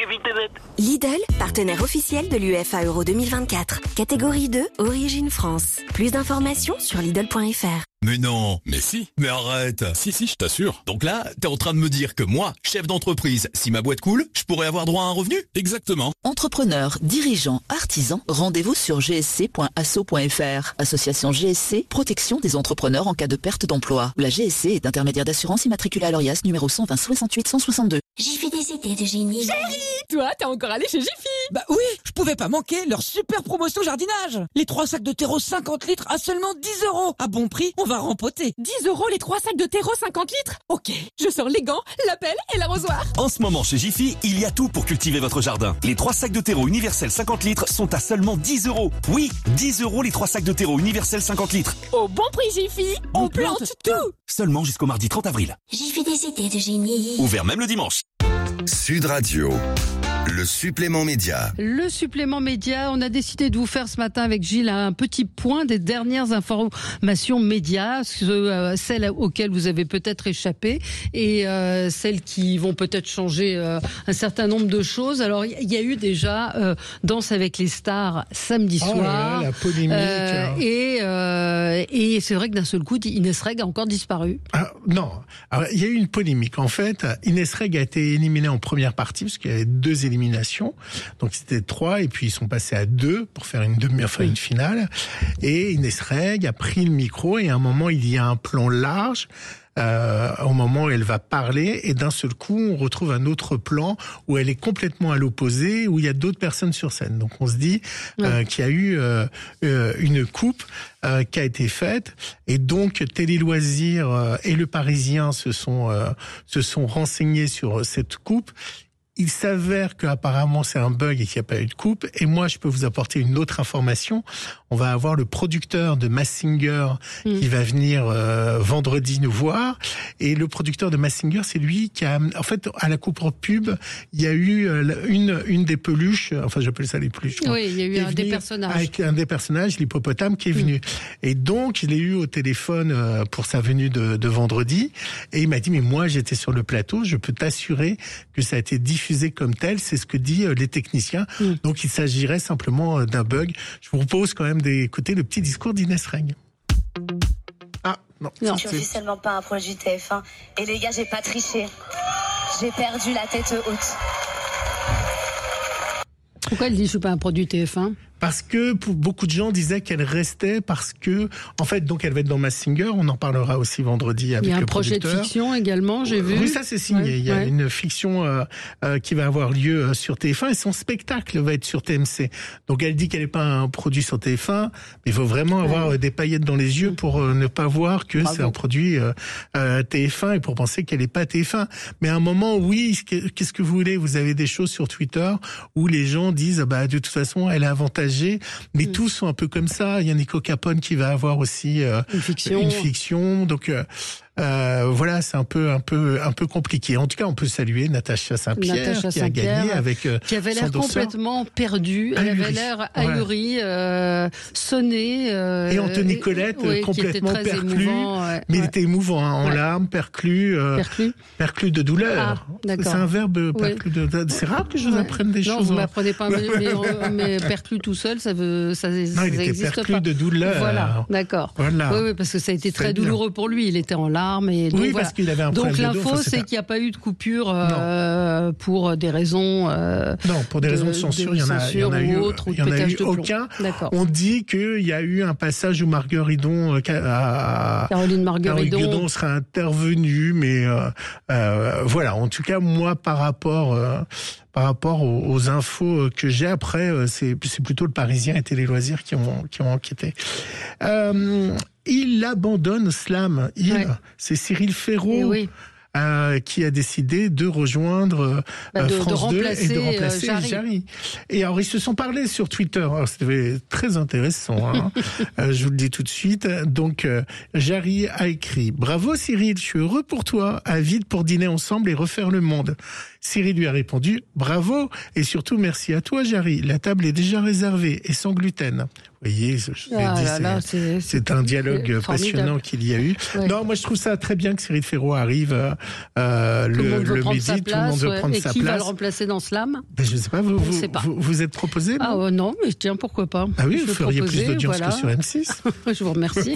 Lidl, partenaire officiel de l'UEFA Euro 2024. Catégorie 2, Origine France. Plus d'informations sur Lidl.fr. Mais non, mais si, mais arrête. Si, je t'assure. Donc là, t'es en train de me dire que moi, chef d'entreprise, si ma boîte coule, je pourrais avoir droit à un revenu? Exactement. Entrepreneurs, dirigeants, artisans, rendez-vous sur gsc.asso.fr. Association GSC, protection des entrepreneurs en cas de perte d'emploi. La GSC est intermédiaire d'assurance immatriculée à l'ORIAS numéro 120 68 162. Jiffy des idées de génie. Chérie, toi, t'es encore allé chez Jiffy? Bah oui, je pouvais pas manquer leur super promotion jardinage. Les 3 sacs de terreau 50 litres à seulement 10 €. À bon prix, on va rempoter. 10 € les 3 sacs de terreau 50 litres? Ok, je sors les gants, la pelle et l'arrosoir. En ce moment chez Jiffy, il y a tout pour cultiver votre jardin. Les 3 sacs de terreau universel 50 litres sont à seulement 10 €. Oui, 10 € les 3 sacs de terreau universel 50 litres. Au bon prix Jiffy, on plante tout. Seulement jusqu'au mardi 30 avril. Jiffy des idées de génie. Ouvert même le dimanche. Sud Radio. Le supplément média. Le supplément média, on a décidé de vous faire ce matin avec Gilles un petit point des dernières informations médias, celles auxquelles vous avez peut-être échappé et celles qui vont peut-être changer un certain nombre de choses. Alors il y a eu déjà Danse avec les stars samedi soir. La polémique. Et c'est vrai que d'un seul coup, Inès Reg a encore disparu. Non, alors, il y a eu une polémique. En fait, Inès Reg a été éliminée en première partie parce qu'il y avait 2 éliminations. Donc c'était 3 et puis ils sont passés à 2 pour faire une finale. Et Inès Reg a pris le micro et à un moment il y a un plan large. Au moment où elle va parler et d'un seul coup on retrouve un autre plan où elle est complètement à l'opposé, où il y a d'autres personnes sur scène. Donc on se dit qu'il y a eu une coupe qui a été faite et donc Télé Loisirs et Le Parisien se sont renseignés sur cette coupe. Il s'avère qu'apparemment c'est un bug et qu'il n'y a pas eu de coupe. Et moi, je peux vous apporter une autre information. On va avoir le producteur de Masked Singer qui va venir vendredi nous voir. Et le producteur de Masked Singer, c'est lui qui a... En fait, à la coupe pub, il y a eu une des peluches, enfin j'appelle ça les peluches. Oui, il y a eu un des personnages. Avec un des personnages, l'hippopotame, qui est venu. Et donc, je l'ai eu au téléphone pour sa venue de vendredi. Et il m'a dit, mais moi, j'étais sur le plateau, je peux t'assurer que ça a été diffusé comme tel, c'est ce que disent les techniciens. Donc il s'agirait simplement d'un bug. Je vous propose quand même d'écouter le petit discours d'Inès Règne. Ah, non. Je suis officiellement pas un produit TF1. Et les gars, j'ai pas triché. J'ai perdu la tête haute. Pourquoi elle dit je suis pas un produit TF1 ? Parce que pour beaucoup de gens disaient qu'elle restait parce que, en fait, donc elle va être dans Masked Singer. On en parlera aussi vendredi avec le producteur. Il y a un projet de fiction également, j'ai vu. Oui, ça c'est signé. Ouais, il y a une fiction qui va avoir lieu sur TF1 et son spectacle va être sur TMC. Donc elle dit qu'elle n'est pas un produit sur TF1, mais il faut vraiment avoir des paillettes dans les yeux pour ne pas voir que c'est un produit TF1 et pour penser qu'elle n'est pas TF1. Mais à un moment, oui, qu'est-ce que vous voulez ? Vous avez des choses sur Twitter où les gens disent, bah de toute façon, elle est avantagée. Mais tous sont un peu comme ça. Il y a Nico Capone qui va avoir aussi une fiction. Donc voilà, c'est un peu compliqué. En tout cas, on peut saluer Natacha Saint-Pierre qui a gagné avec qui avait l'air complètement perdue. Elle avait l'air ahurie, sonnée. Et Anthony Colette complètement perclus. Mais il était émouvant, en larmes, perclus de douleur. C'est un verbe perclus de. C'est rare que je vous apprenne des choses. Non, vous m'apprenez pas, mais perclus tout seul, ça existe pas. Non, il était perclus de douleur. Voilà, d'accord. Voilà. Oui, parce que ça a été très douloureux pour lui. Il était en larmes. Et donc, parce qu'il avait un problème de dos. Donc l'info, c'est qu'il n'y a pas eu de coupure pour des raisons. Non, pour des raisons de censure, il y en a eu aucun. On dit qu'il y a eu un passage où Margueridon, Caroline Margueridon sera intervenue, mais voilà. En tout cas, moi, par rapport aux infos que j'ai, après, c'est plutôt le Parisien et Télé Loisirs qui ont enquêté. Il abandonne Slam. C'est Cyril Ferraud qui a décidé de rejoindre France 2 et de remplacer Jarry. Et alors, ils se sont parlé sur Twitter. Alors, c'était très intéressant. Hein. Je vous le dis tout de suite. Donc, Jarry a écrit « Bravo Cyril, je suis heureux pour toi. À vide pour dîner ensemble et refaire le monde. » Cyril lui a répondu « Bravo et surtout merci à toi Jarry. La table est déjà réservée et sans gluten. » Vous voyez, c'est un dialogue passionnant qu'il y a eu. Ouais. Non, moi je trouve ça très bien que Cyril Ferraud arrive le midi, tout le monde veut prendre sa place. Et qui va le remplacer dans Slam ? Je ne sais pas, vous êtes proposé ? Non, mais tiens, pourquoi pas. Ah oui, vous feriez plus d'audience que sur M6 ? Je vous remercie.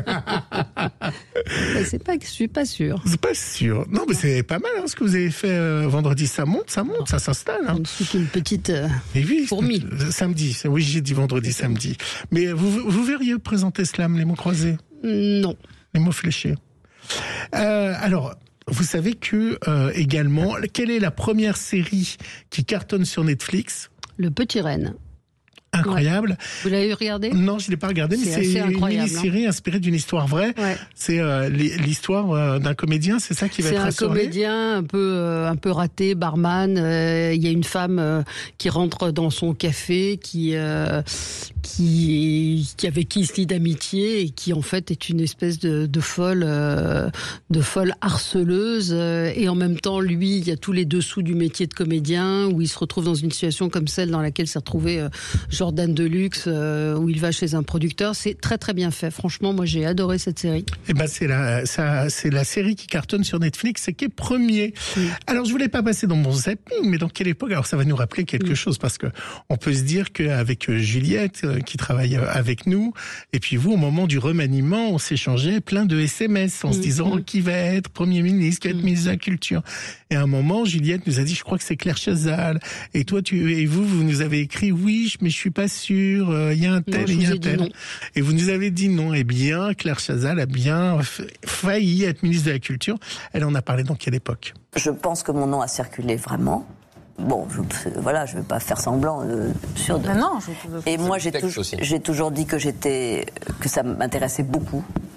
Je suis pas sûr. C'est pas sûr. Non, mais c'est pas mal ce que vous avez fait vendredi. Ça monte, ça s'installe. Hein. C'est une petite fourmi. Samedi, oui, j'ai dit vendredi, samedi. Mais vous verriez présenter Slam, les mots croisés ? Non. Les mots fléchés. Alors, vous savez que, également, quelle est la première série qui cartonne sur Netflix ? Le Petit Renne. Incroyable. Ouais. Vous l'avez regardé ? Non, je ne l'ai pas regardé, mais c'est une mini-série inspirée d'une histoire vraie. Ouais. C'est l'histoire d'un comédien, c'est ça qui va être assuré ? C'est un comédien un peu raté, barman. Il y a une femme qui rentre dans son café, avec qui il se lie d'amitié et qui en fait est une espèce de folle harceleuse. Et en même temps, lui, il y a tous les dessous du métier de comédien où il se retrouve dans une situation comme celle dans laquelle s'est retrouvé Jordan Deluxe, où il va chez un producteur. C'est très très bien fait. Franchement, moi j'ai adoré cette série. Et c'est la série qui cartonne sur Netflix, c'est qui est premier. Alors je voulais pas passer dans mon zapping, mais dans quelle époque ? Alors ça va nous rappeler quelque chose, parce que on peut se dire qu'avec Juliette, qui travaille avec nous, et puis vous, au moment du remaniement, on s'échangeait plein de SMS en se disant qui va être Premier ministre, qui va être ministre de la Culture. Et à un moment, Juliette nous a dit, je crois que c'est Claire Chazal. Et toi, vous nous avez écrit oui, mais je suis pas sûr, il y a un tel, il y a un tel. Et vous nous avez dit non. Eh bien, Claire Chazal a bien failli être ministre de la Culture. Elle en a parlé dans quelle époque ? Je pense que mon nom a circulé vraiment. Bon, je vais pas faire semblant sur. Non, et moi, j'ai toujours dit que ça m'intéressait beaucoup.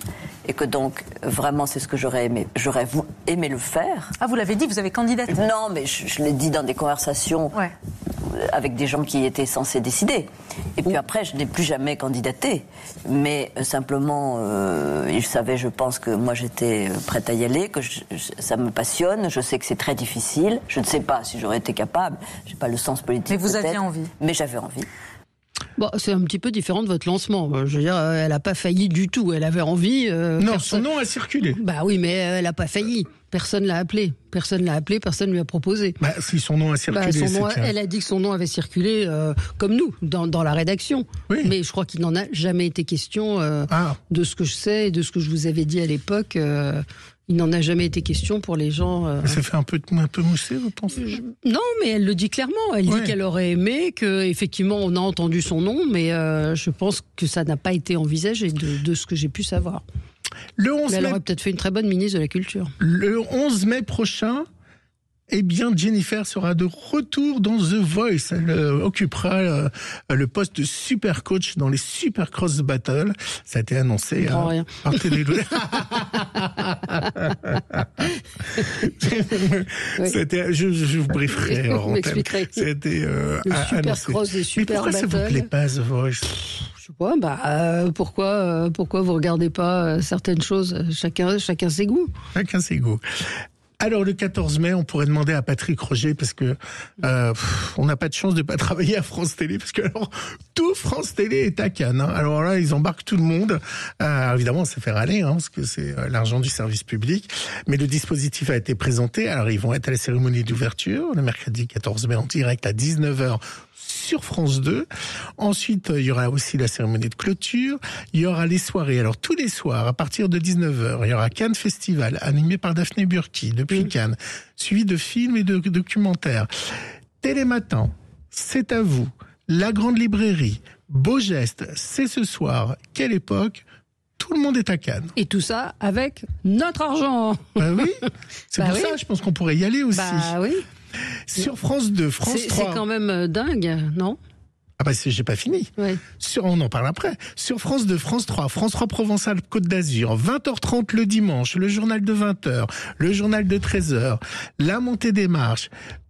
et que donc, vraiment, c'est ce que j'aurais aimé le faire. Ah, vous l'avez dit, vous avez candidaté. Non, mais je l'ai dit dans des conversations avec des gens qui étaient censés décider. Et puis après, je n'ai plus jamais candidaté. Mais simplement, ils savaient, je pense, que moi j'étais prête à y aller, que ça me passionne. Je sais que c'est très difficile. Je ne sais pas si j'aurais été capable. Je n'ai pas le sens politique. Mais vous aviez envie. Mais j'avais envie. Bon, c'est un petit peu différent de votre lancement. Je veux dire, elle n'a pas failli du tout. Elle avait envie. Non, son nom a circulé. Bah oui, mais elle n'a pas failli. Personne l'a appelé. Personne lui a proposé. Bah, si son nom a circulé, elle a dit que son nom avait circulé comme nous, dans la rédaction. Oui. Mais je crois qu'il n'en a jamais été question de ce que je sais et de ce que je vous avais dit à l'époque. Il n'en a jamais été question pour les gens. Ça fait un peu moussé, vous pensez? Non, mais elle le dit clairement. Elle dit qu'elle aurait aimé, qu'effectivement on a entendu son nom, mais je pense que ça n'a pas été envisagé de ce que j'ai pu savoir. Le 11 mai... Elle aurait peut-être fait une très bonne ministre de la Culture. Le 11 mai prochain, eh bien, Jennifer sera de retour dans The Voice. Elle occupera le poste de super coach dans les Super Cross Battle. Ça a été annoncé par Télé. Je vous brieferai. Vous m'expliquerez. C'était Super Cross et Super Battle. Mais pourquoi ça vous plaît pas, The Voice? Je sais pas, pourquoi vous regardez pas certaines choses? Chacun ses goûts. Chacun ses goûts. Alors, le 14 mai, on pourrait demander à Patrick Roger, parce que on n'a pas de chance de pas travailler à France Télé, parce que alors, tout France Télé est à Cannes. Hein. Alors là, ils embarquent tout le monde. Évidemment, ça fait râler, parce que c'est l'argent du service public. Mais le dispositif a été présenté. Alors, ils vont être à la cérémonie d'ouverture, le mercredi 14 mai, en direct à 19h. Sur France 2. Ensuite, il y aura aussi la cérémonie de clôture. Il y aura les soirées. Alors, tous les soirs, à partir de 19h, il y aura Cannes Festival, animé par Daphné Burki, depuis Cannes, suivi de films et de documentaires. Télématin, c'est à vous. La Grande Librairie, Beau Geste, c'est ce soir. Quelle époque? Tout le monde est à Cannes. Et tout ça avec notre argent. Bah oui. C'est pour ça, je pense qu'on pourrait y aller aussi. Bah oui. Sur France 2, France 3. C'est quand même dingue, non? Ah bah j'ai pas fini. Ouais. On en parle après. Sur France 2, France 3, France 3 Provençal Côte d'Azur, 20h30 le dimanche, le journal de 20h, le journal de 13h, la montée des marches.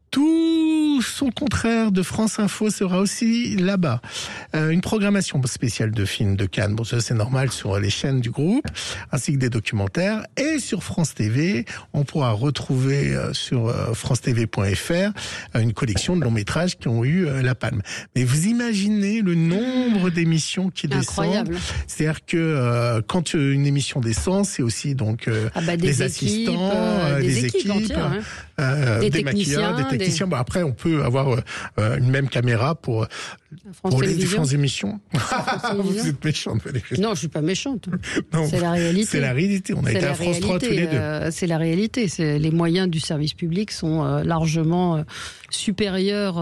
Tout son contraire de France Info sera aussi là-bas. Une programmation spéciale de films de Cannes, bon ça c'est normal sur les chaînes du groupe, ainsi que des documentaires. Et sur France TV, on pourra retrouver sur francetv.fr une collection de longs métrages qui ont eu la palme. Mais vous imaginez le nombre d'émissions qui descendent. C'est-à-dire que quand une émission descend, c'est aussi donc des assistants, des équipes entières, des maquilleurs, des techniciens. Bon, après, on peut avoir une même caméra pour les différentes émissions. Vous êtes méchante, Valérie. Non, je suis pas méchante. Non, c'est la réalité. C'est la réalité. On a été à France 3 tous les deux. C'est la réalité. Les moyens du service public sont largement supérieurs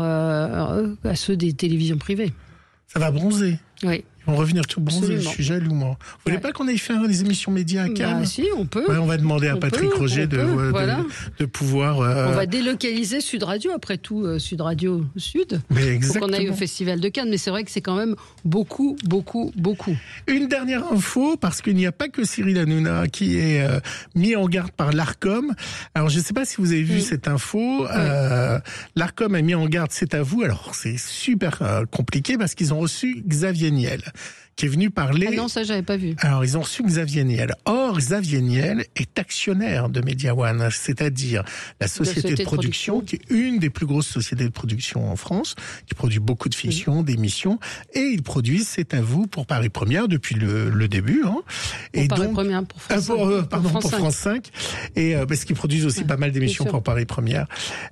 à ceux des télévisions privées. Ça va bronzer. Oui. Ils vont revenir tout bronzés, je suis jaloux, moi. Vous voulez pas qu'on aille faire des émissions médias à Cannes? Si, on peut. On va demander à Patrick Roger de pouvoir... On va délocaliser Sud Radio, après tout, Sud Radio Sud. Il faut qu'on aille au Festival de Cannes, mais c'est vrai que c'est quand même beaucoup. Une dernière info, parce qu'il n'y a pas que Cyril Hanouna qui est mis en garde par l'Arcom. Alors, je ne sais pas si vous avez vu cette info. L'Arcom a mis en garde, c'est à vous. Alors, c'est super compliqué, parce qu'ils ont reçu Xavier Niel, qui est venu parler... Ah non, ça, j'avais pas vu. Alors, ils ont reçu Xavier Niel. Or, Xavier Niel est actionnaire de Media One, c'est-à-dire la société de production, qui est une des plus grosses sociétés de production en France, qui produit beaucoup de fictions, d'émissions, et il produit C'est à vous pour Paris Première depuis le début. Pour Paris Première, pour France 5. Pour France 5. Et parce qu'ils produisent aussi pas mal d'émissions pour Paris Première.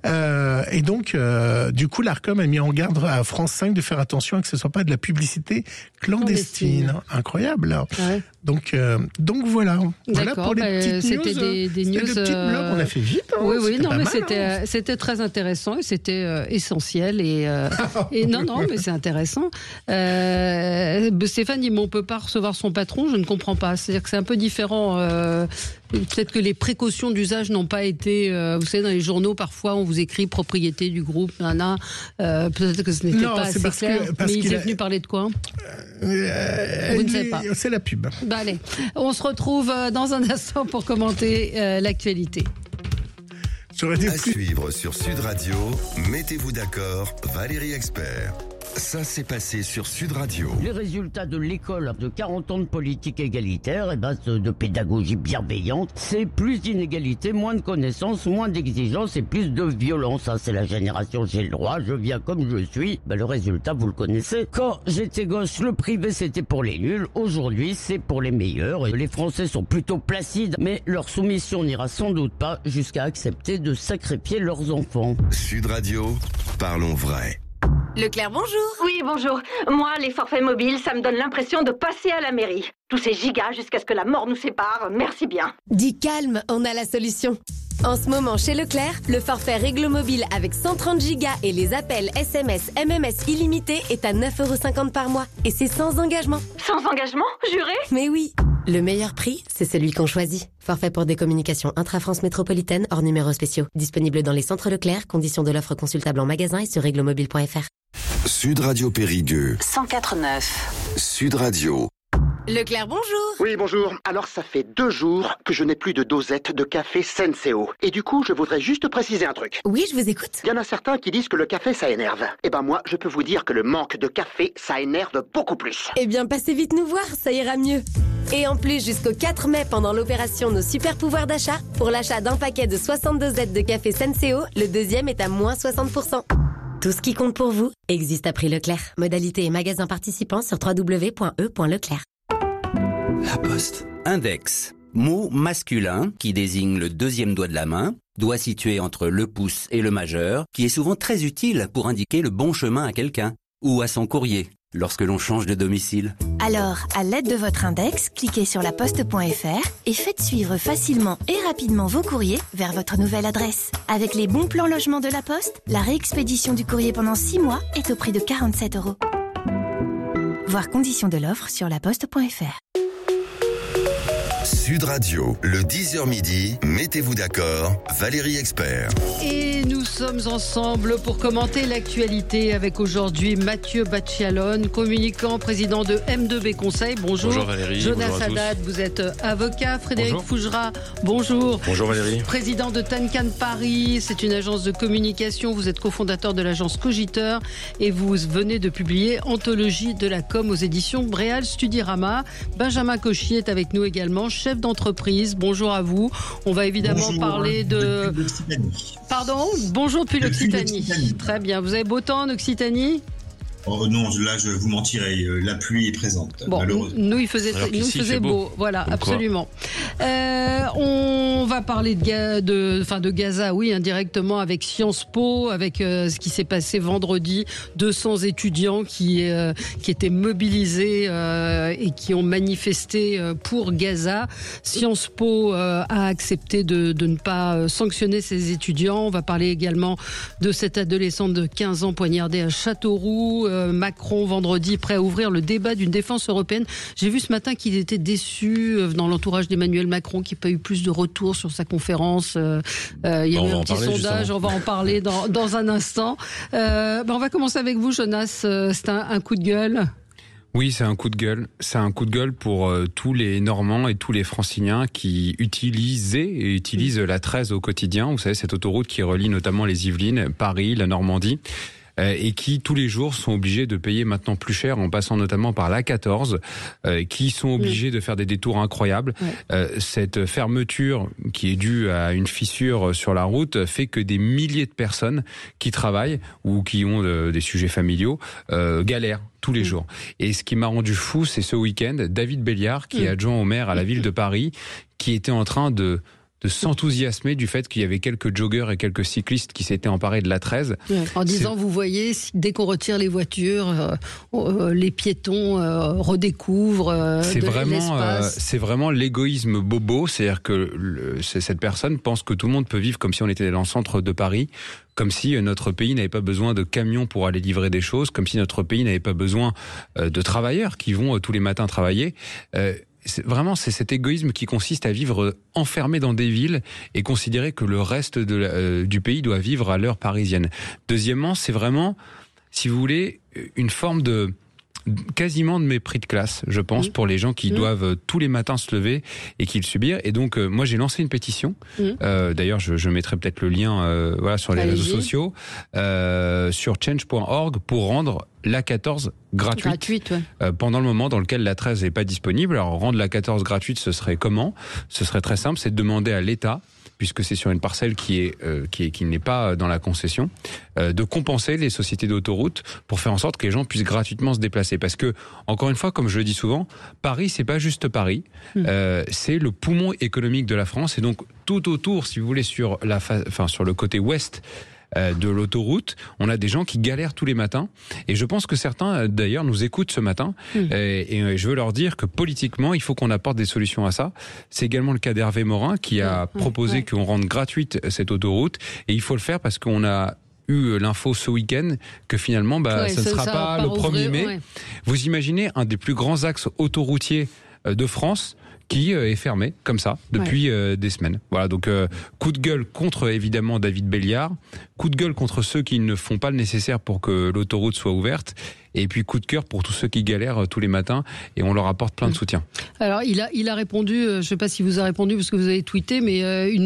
Et donc, du coup, l'Arcom a mis en garde à France 5 de faire attention à que ce soit pas de la publicité clandestine. Incroyable. Ouais. Donc voilà. Voilà pour les petites news. C'était des news. Des petites blogs, on a fait vite. Oui, non, mais c'était très intéressant et c'était essentiel et non, mais c'est intéressant. Stéphane dit, on peut pas recevoir son patron. Je ne comprends pas. C'est-à-dire que c'est un peu différent. Peut-être que les précautions d'usage n'ont pas été. Vous savez, dans les journaux, parfois, on vous écrit propriété du groupe, peut-être que ce n'était pas assez clair. Mais il est venu parler de quoi? Vous ne savez pas. C'est la pub. Allez, on se retrouve dans un instant pour commenter l'actualité. À suivre sur Sud Radio, mettez-vous d'accord, Valérie Expert. Ça s'est passé sur Sud Radio. Les résultats de l'école de 40 ans de politique égalitaire, de pédagogie bienveillante, c'est plus d'inégalités, moins de connaissances, moins d'exigences et plus de violence. C'est la génération j'ai le droit, je viens comme je suis. Le résultat, vous le connaissez. Quand j'étais gosse, le privé c'était pour les nuls. Aujourd'hui, c'est pour les meilleurs. Et les Français sont plutôt placides, mais leur soumission n'ira sans doute pas jusqu'à accepter de sacrifier leurs enfants. Sud Radio, parlons vrai. Leclerc, bonjour. Oui, bonjour. Moi, les forfaits mobiles, ça me donne l'impression de passer à la mairie. Tous ces gigas jusqu'à ce que la mort nous sépare, merci bien. Dis calme, on a la solution. En ce moment, chez Leclerc, le forfait Réglo Mobile avec 130 gigas et les appels SMS, MMS illimités est à 9,50€ par mois. Et c'est sans engagement. Sans engagement, juré? Mais oui. Le meilleur prix, c'est celui qu'on choisit. Forfait pour des communications intra-France métropolitaine hors numéros spéciaux. Disponible dans les centres Leclerc. Conditions de l'offre consultable en magasin et sur réglomobile.fr. Sud Radio Périgueux. 104.9. Sud Radio. Leclerc, bonjour. Oui, bonjour. Alors, ça fait 2 jours que je n'ai plus de dosette de café Senseo. Et du coup, je voudrais juste préciser un truc. Oui, je vous écoute. Il y en a certains qui disent que le café, ça énerve. Eh ben moi, je peux vous dire que le manque de café, ça énerve beaucoup plus. Eh bien, passez vite nous voir, ça ira mieux. Et en plus, jusqu'au 4 mai, pendant l'opération Nos Super Pouvoirs d'achat, pour l'achat d'un paquet de 62 Z de café Senseo, le deuxième est à moins 60%. Tout ce qui compte pour vous existe à prix Leclerc. Modalité et magasin participants sur www.e.leclerc. La Poste. Index. Mot masculin qui désigne le deuxième doigt de la main, doigt situé entre le pouce et le majeur, qui est souvent très utile pour indiquer le bon chemin à quelqu'un ou à son courrier lorsque l'on change de domicile. Alors, à l'aide de votre index, cliquez sur laposte.fr et faites suivre facilement et rapidement vos courriers vers votre nouvelle adresse. Avec les bons plans logement de la Poste, la réexpédition du courrier pendant 6 mois est au prix de 47€. Voir conditions de l'offre sur laposte.fr. Sud Radio, le 10h midi, mettez-vous d'accord, Valérie Expert. Et nous sommes ensemble pour commenter l'actualité avec aujourd'hui Mathieu Baccialone, communicant, président de M2B Conseil. Bonjour. Bonjour Valérie. Jonas bonjour Haddad, vous êtes avocat. Frédéric Fougera, bonjour. Bonjour Valérie. Président de Tancan Paris, c'est une agence de communication. Vous êtes cofondateur de l'agence Cogiteur et vous venez de publier Anthologie de la com aux éditions Bréal Studirama. Benjamin Cauchier est avec nous également, chef d'entreprise. Bonjour à vous. On va évidemment parler de... Pardon ? Bonjour depuis l'Occitanie. Très bien. Vous avez beau temps en Occitanie ? Oh non, là je vous mentirais, la pluie est présente, bon, malheureusement. Nous il faisait beau. Voilà, comme absolument. On va parler de Gaza, oui, indirectement avec Sciences Po, avec ce qui s'est passé vendredi, 200 étudiants qui étaient mobilisés et qui ont manifesté pour Gaza. Sciences Po a accepté de ne pas sanctionner ces étudiants. On va parler également de cette adolescente de 15 ans poignardée à Châteauroux. Macron vendredi prêt à ouvrir le débat d'une défense européenne. J'ai vu ce matin qu'il était déçu dans l'entourage d'Emmanuel Macron, qu'il n'y a pas eu plus de retour sur sa conférence. Il y a eu un petit sondage, justement. On va en parler dans un instant. On va commencer avec vous, Jonas. C'est un coup de gueule. Oui, c'est un coup de gueule. C'est un coup de gueule pour tous les Normands et tous les Franciliens qui utilisent la 13 au quotidien. Vous savez, cette autoroute qui relie notamment les Yvelines, Paris, la Normandie. Et qui tous les jours sont obligés de payer maintenant plus cher en passant notamment par l'A14, qui sont obligés de faire des détours incroyables. Cette fermeture qui est due à une fissure sur la route fait que des milliers de personnes qui travaillent ou qui ont des sujets familiaux galèrent tous les jours. Et ce qui m'a rendu fou, c'est ce week-end, David Béliard, qui est adjoint au maire à la ville de Paris, qui était en train de s'enthousiasmer du fait qu'il y avait quelques joggeurs et quelques cyclistes qui s'étaient emparés de l'A13. En disant, vous voyez, dès qu'on retire les voitures, les piétons redécouvrent l'espace. C'est vraiment l'égoïsme bobo, c'est-à-dire que cette personne pense que tout le monde peut vivre comme si on était dans le centre de Paris, comme si notre pays n'avait pas besoin de camions pour aller livrer des choses, comme si notre pays n'avait pas besoin de travailleurs qui vont tous les matins travailler. C'est cet égoïsme qui consiste à vivre enfermé dans des villes et considérer que le reste du pays doit vivre à l'heure parisienne. Deuxièmement, c'est vraiment, si vous voulez, une forme de quasiment de mépris de classe, je pense, pour les gens qui doivent tous les matins se lever et qui le subir. Et donc, moi, j'ai lancé une pétition. D'ailleurs, je mettrai peut-être le lien sur les réseaux sociaux, sur change.org pour rendre l'A14 gratuite pendant le moment dans lequel l'A13 n'est pas disponible. Alors, rendre l'A14 gratuite, ce serait comment ? Ce serait très simple, c'est de demander à l'État, puisque c'est sur une parcelle qui n'est pas dans la concession, de compenser les sociétés d'autoroutes pour faire en sorte que les gens puissent gratuitement se déplacer. Parce que, encore une fois, comme je le dis souvent, Paris, c'est pas juste Paris, c'est le poumon économique de la France. Et donc, tout autour, si vous voulez, sur le côté ouest de l'autoroute, on a des gens qui galèrent tous les matins, et je pense que certains d'ailleurs nous écoutent ce matin, et je veux leur dire que politiquement il faut qu'on apporte des solutions à ça. C'est également le cas d'Hervé Morin qui a proposé qu'on rende gratuite cette autoroute, et il faut le faire parce qu'on a eu l'info ce week-end que finalement ça ne sera pas le 1er mai. Vous imaginez un des plus grands axes autoroutiers de France qui est fermé comme ça depuis des semaines. Voilà, donc coup de gueule contre évidemment David Béliard, coup de gueule contre ceux qui ne font pas le nécessaire pour que l'autoroute soit ouverte, et puis coup de cœur pour tous ceux qui galèrent tous les matins, et on leur apporte plein de soutien. Alors il a répondu, je ne sais pas si vous a répondu parce que vous avez tweeté, mais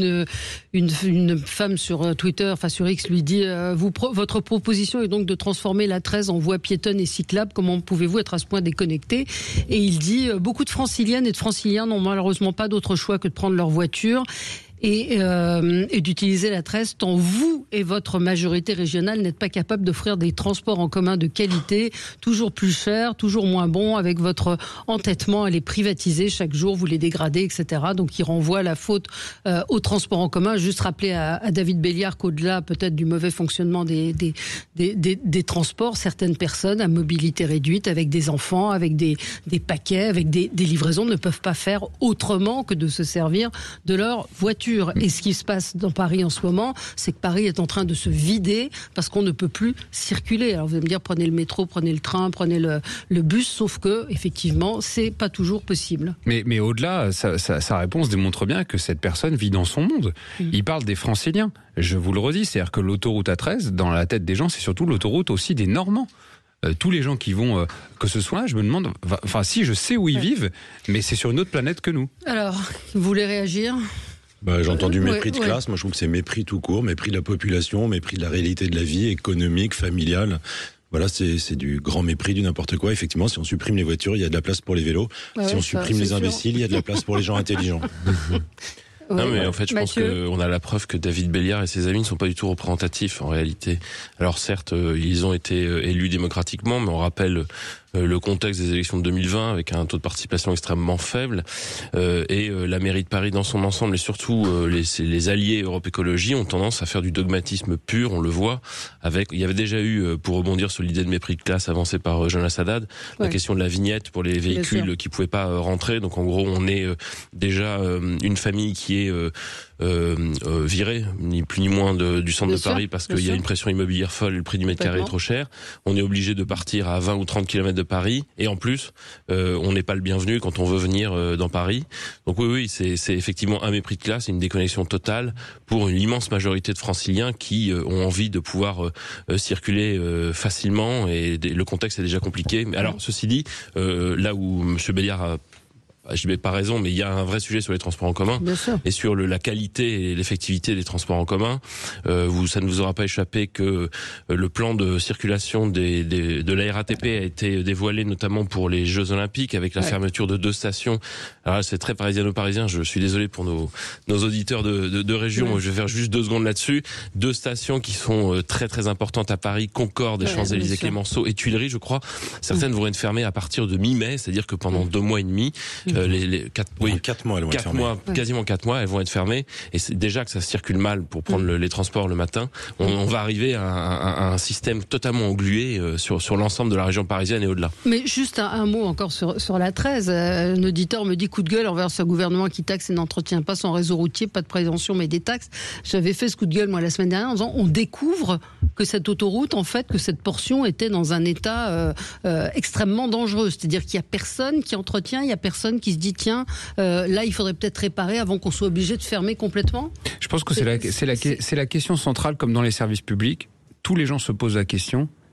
une femme sur Twitter, enfin sur X, lui dit votre proposition est donc de transformer l'A13 en voie piétonne et cyclable. Comment pouvez-vous être à ce point déconnecté ? Et il dit beaucoup de Franciliennes et de Franciliens n'ont malheureusement pas d'autre choix que de prendre leur voiture et d'utiliser l'A13 tant vous et votre majorité régionale n'êtes pas capable d'offrir des transports en commun de qualité, toujours plus chers, toujours moins bons, avec votre entêtement à les privatiser chaque jour, vous les dégradez, etc. Donc il renvoie la faute aux transports en commun. Juste rappeler à David Béliard qu'au-delà peut-être du mauvais fonctionnement des transports, certaines personnes à mobilité réduite, avec des enfants, avec des paquets, avec des livraisons, ne peuvent pas faire autrement que de se servir de leur voiture. Et ce qui se passe dans Paris en ce moment, c'est que Paris est en train de se vider parce qu'on ne peut plus circuler. Alors vous allez me dire, prenez le métro, prenez le train, prenez le bus, sauf que effectivement, c'est pas toujours possible. Mais au-delà, sa réponse démontre bien que cette personne vit dans son monde. Il parle des Franciliens. Je vous le redis, c'est-à-dire que l'autoroute A13, dans la tête des gens, c'est surtout l'autoroute aussi des Normands. Tous les gens qui vont, que ce soit, je me demande, si je sais où ils vivent, mais c'est sur une autre planète que nous. Alors, vous voulez réagir ? J'ai entendu mépris de classe. Moi, je trouve que c'est mépris tout court, mépris de la population, mépris de la réalité de la vie économique, familiale. Voilà, c'est du grand mépris, du n'importe quoi. Effectivement, si on supprime les voitures, il y a de la place pour les vélos. Si on supprime les imbéciles, il y a de la place pour les gens intelligents. Non, mais en fait, je pense qu'on a la preuve que David Béliard et ses amis ne sont pas du tout représentatifs, en réalité. Alors certes, ils ont été élus démocratiquement, mais on rappelle le contexte des élections de 2020 avec un taux de participation extrêmement faible, et la mairie de Paris dans son ensemble et surtout les alliés Europe Écologie ont tendance à faire du dogmatisme pur, on le voit. Il y avait déjà eu, pour rebondir sur l'idée de mépris de classe avancée par Jonas Haddad, la question de la vignette pour les véhicules qui pouvaient pas rentrer. Donc en gros, on est déjà une famille qui est virée, ni plus ni moins du centre de Paris parce qu'il y a une pression immobilière folle, le prix du mètre carré est trop cher. On est obligé de partir à 20 ou 30 km de Paris, et en plus, on n'est pas le bienvenu quand on veut venir dans Paris. Donc oui, c'est effectivement un mépris de classe, une déconnexion totale pour une immense majorité de Franciliens qui ont envie de pouvoir circuler facilement, et le contexte est déjà compliqué. Mais alors, ceci dit, là où M. Béliard je n'ai pas raison, mais il y a un vrai sujet sur les transports en commun et sur la qualité et l'effectivité des transports en commun. Ça ne vous aura pas échappé que le plan de circulation de la RATP a été dévoilé notamment pour les Jeux Olympiques avec la fermeture de 2 stations. Alors là, c'est très parisiano-parisien. Je suis désolé pour nos auditeurs de région. Je vais faire juste 2 secondes là-dessus. 2 stations qui sont très très importantes à Paris: Concorde, Champs-Élysées, Clémenceau et Tuileries, je crois. Certaines vont être fermées à partir de mi-mai, c'est-à-dire que pendant 2 mois et demi. 4 mois, elles vont être fermées. Quasiment 4 mois, elles vont être fermées. Et c'est déjà que ça circule mal pour prendre les transports le matin. On va arriver à un système totalement englué sur l'ensemble de la région parisienne et au-delà. Mais juste un mot encore sur la 13. Un auditeur me dit coup de gueule envers ce gouvernement qui taxe et n'entretient pas son réseau routier, pas de prévention mais des taxes. J'avais fait ce coup de gueule moi la semaine dernière en disant on découvre que cette autoroute, en fait, que cette portion était dans un état extrêmement dangereux. C'est-à-dire qu'il y a personne qui entretient, il y a personne qui se dit tiens, là il faudrait peut-être réparer avant qu'on soit obligé de fermer complètement. Je pense que c'est la question centrale, comme dans les services publics. Tous les gens se posent la question,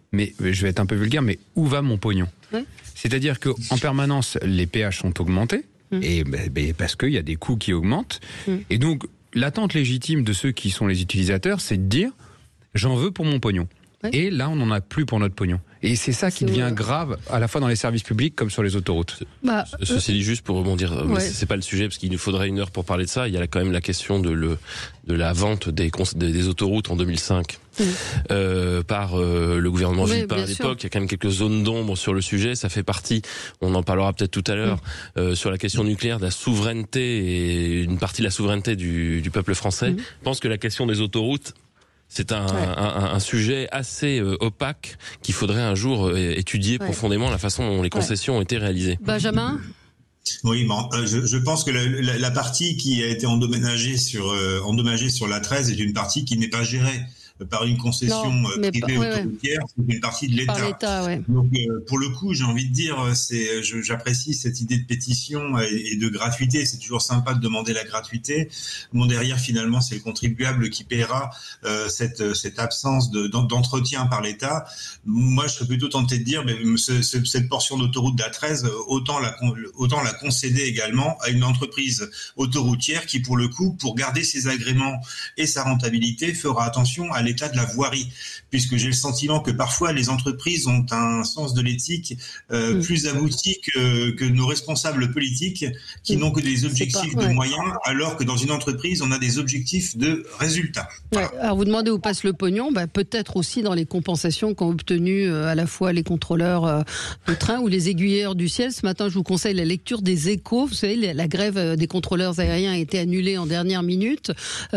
mais je vais être un peu vulgaire, mais où va mon pognon ? C'est-à-dire qu'en permanence, les péages sont augmentés, et parce qu'il y a des coûts qui augmentent. Et donc, l'attente légitime de ceux qui sont les utilisateurs, c'est de dire « j'en veux pour mon pognon ». Et là, on n'en a plus pour notre pognon. Et c'est ça qui devient grave, à la fois dans les services publics comme sur les autoroutes. Ceci dit, juste pour rebondir, c'est pas le sujet, parce qu'il nous faudrait 1 heure pour parler de ça. Il y a quand même la question de la vente des autoroutes en 2005 par le gouvernement Villepin à l'époque. Il y a quand même quelques zones d'ombre sur le sujet. Ça fait partie, on en parlera peut-être tout à l'heure, sur la question nucléaire, de la souveraineté et une partie de la souveraineté du peuple français. Je pense que la question des autoroutes, c'est un sujet assez opaque qu'il faudrait un jour étudier profondément, la façon dont les concessions ont été réalisées. Benjamin ? Oui, je pense que la partie qui a été endommagée sur l'A13 est une partie qui n'est pas gérée par une concession privée autoroutière, c'est une partie de l'État. Par l'État, Donc, pour le coup, j'ai envie de dire, j'apprécie cette idée de pétition et de gratuité. C'est toujours sympa de demander la gratuité. Bon, derrière, finalement, c'est le contribuable qui paiera cette absence d'entretien par l'État. Moi, je serais plutôt tenté de dire, mais cette portion d'autoroute d'A13, autant la concéder également à une entreprise autoroutière qui, pour le coup, pour garder ses agréments et sa rentabilité, fera attention à l'état de la voirie, puisque j'ai le sentiment que parfois les entreprises ont un sens de l'éthique plus abouti que nos responsables politiques qui n'ont que des objectifs de moyens, alors que dans une entreprise, on a des objectifs de résultats. Alors vous demandez où passe le pognon, peut-être aussi dans les compensations qu'ont obtenues à la fois les contrôleurs de train ou les aiguilleurs du ciel. Ce matin, je vous conseille la lecture des Échos. Vous savez, la grève des contrôleurs aériens a été annulée en dernière minute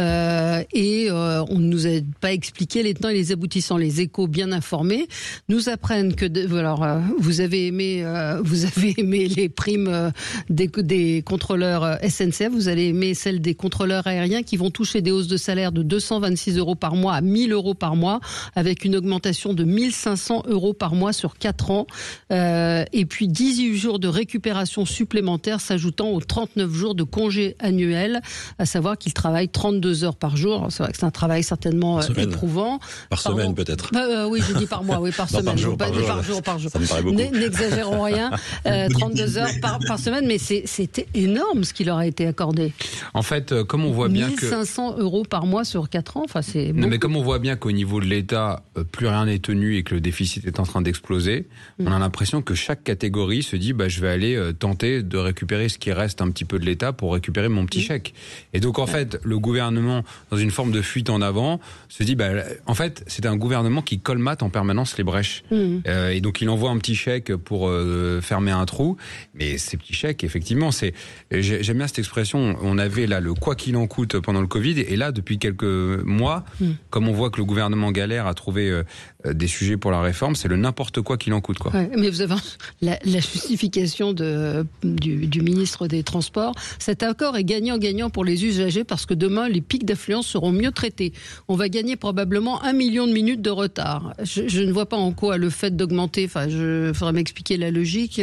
et on ne nous a pas expliqué les tenants et les aboutissants. Les Échos, bien informés, nous apprennent que vous avez aimé les primes des contrôleurs SNCF, vous allez aimer celles des contrôleurs aériens qui vont toucher des hausses de salaire de 226 € par mois à 1 000 € par mois, avec une augmentation de 1 500 € par mois sur 4 ans, et puis 18 jours de récupération supplémentaires s'ajoutant aux 39 jours de congé annuel, à savoir qu'ils travaillent 32 heures par jour. C'est vrai que c'est un travail certainement éprouvant. Par semaine peut-être. Oui, je dis par mois, oui, par semaine. Par jour. Ça me paraît beaucoup. N'exagérons rien. 32 heures par semaine, mais c'était énorme ce qui leur a été accordé. En fait, comme on voit bien 1 500 € par mois sur 4 ans, c'est beaucoup. Mais comme on voit bien qu'au niveau de l'État, plus rien n'est tenu et que le déficit est en train d'exploser, on a l'impression que chaque catégorie se dit je vais aller tenter de récupérer ce qui reste un petit peu de l'État pour récupérer mon petit chèque. Et donc en fait, le gouvernement, dans une forme de fuite en avant, se dit en fait, c'est un gouvernement qui colmate en permanence les brèches. Et donc il envoie un petit chèque pour fermer un trou. Mais ces petits chèques, effectivement, j'aime bien cette expression. On avait là le quoi qu'il en coûte pendant le Covid, et là depuis quelques mois, comme on voit que le gouvernement galère à trouver des sujets pour la réforme, c'est le n'importe quoi qu'il en coûte, quoi. Mais vous avez la justification du ministre des Transports. Cet accord est gagnant-gagnant pour les usagers parce que demain les pics d'affluence seront mieux traités. On va gagner probablement 1 million de minutes de retard. Je ne vois pas en quoi le fait d'augmenter, faudrait m'expliquer la logique,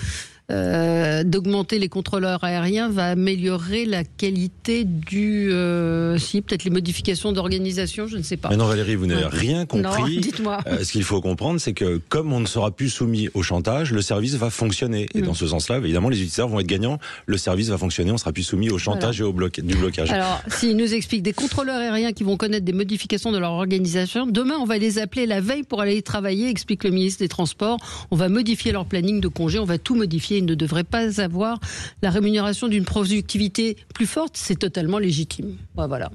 d'augmenter les contrôleurs aériens va améliorer la qualité peut-être les modifications d'organisation, je ne sais pas. Mais non Valérie, vous n'avez rien compris. Non, dites-moi. Ce qu'il faut comprendre, c'est que comme on ne sera plus soumis au chantage, le service va fonctionner. Et dans ce sens-là, évidemment, les utilisateurs vont être gagnants. Le service va fonctionner, on sera plus soumis au chantage et du blocage. Alors, s'il nous explique des contrôleurs aériens qui vont connaître des modifications de leur organisation, demain on va les appeler la veille pour aller travailler, explique le ministre des Transports. On va modifier leur planning de congé, on va tout modifier. Ils ne devraient pas avoir la rémunération d'une productivité plus forte, c'est totalement légitime. Voilà.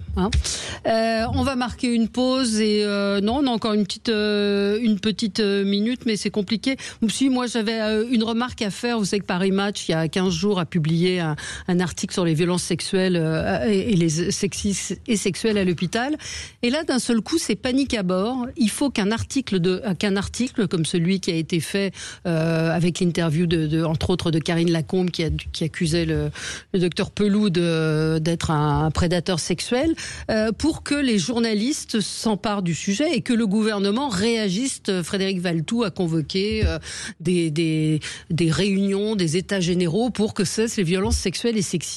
On va marquer une pause et on a encore une petite minute, mais c'est compliqué. Si moi j'avais une remarque à faire, vous savez que Paris Match il y a 15 jours a publié un article sur les violences sexuelles et les sexistes et sexuelles à l'hôpital. Et là d'un seul coup c'est panique à bord. Il faut qu'un article comme celui qui a été fait avec l'interview entre autres de Karine Lacombe qui accusait le docteur Pelou d'être un prédateur sexuel, pour que les journalistes s'emparent du sujet et que le gouvernement réagisse. Frédéric Valletoux a convoqué des réunions, des états généraux pour que cessent les violences sexuelles et sexistes.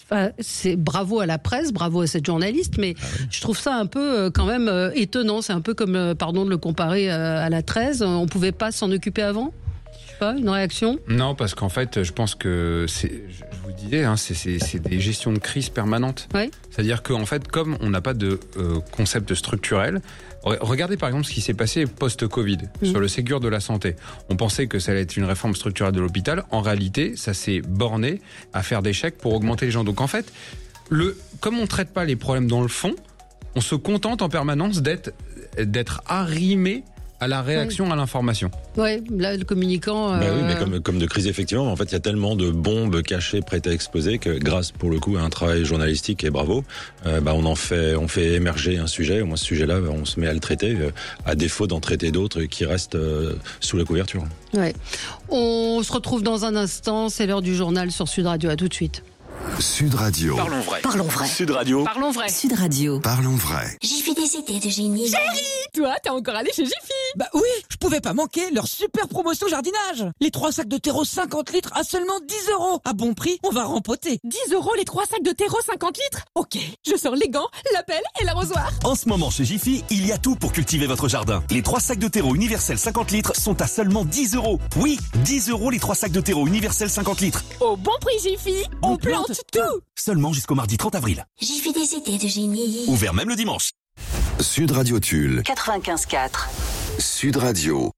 c'est bravo à la presse, bravo à cette journaliste, mais je trouve ça un peu quand même étonnant. C'est un peu comme, pardon de le comparer à la 13, on pouvait pas s'en occuper avant ? Pas une réaction ? Non, parce qu'en fait, je pense que je vous disais, c'est des gestions de crise permanentes. Oui. C'est-à-dire qu'en fait, comme on n'a pas de concept structurel, regardez par exemple ce qui s'est passé post-Covid sur le Ségur de la santé. On pensait que ça allait être une réforme structurelle de l'hôpital. En réalité, ça s'est borné à faire des chèques pour augmenter les gens. Donc en fait, comme on ne traite pas les problèmes dans le fond, on se contente en permanence d'être arrimé à la réaction à l'information. Oui, là, le communicant... oui, mais comme de crise, effectivement, en fait, il y a tellement de bombes cachées prêtes à exploser que grâce, pour le coup, à un travail journalistique, et bravo, on fait émerger un sujet. Au moins, ce sujet-là, on se met à le traiter, à défaut d'en traiter d'autres qui restent sous la couverture. Ouais. On se retrouve dans un instant, c'est l'heure du journal sur Sud Radio. À tout de suite. Sud Radio. Parlons vrai. Parlons vrai. Sud Radio. Parlons vrai. Sud Radio. Parlons vrai. J'ai fait des idées de génie. Chérie, toi, t'es encore allé chez Jiffy? Bah oui, je pouvais pas manquer leur super promotion jardinage. Les 3 sacs de terreau 50 litres à seulement 10 €. À bon prix, on va rempoter. 10 € les 3 sacs de terreau 50 litres? Ok, je sors les gants, la pelle et l'arrosoir. En ce moment, chez Jiffy, il y a tout pour cultiver votre jardin. Les 3 sacs de terreau universel 50 litres sont à seulement 10 €. Oui, 10 € les 3 sacs de terreau universel 50 litres. Au bon prix Jiffy, on plante tout. Seulement jusqu'au mardi 30 avril. J'ai fait des idées de génie. Ouvert même le dimanche. Sud Radio Tulle. 95.4. Sud Radio.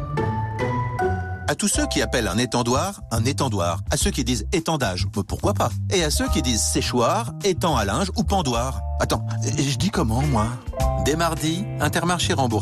À tous ceux qui appellent un étendoir. À ceux qui disent étendage, pourquoi pas. Et à ceux qui disent séchoir, étang à linge ou pendoir. Attends, je dis comment, moi ? Dès mardi, Intermarché rembourse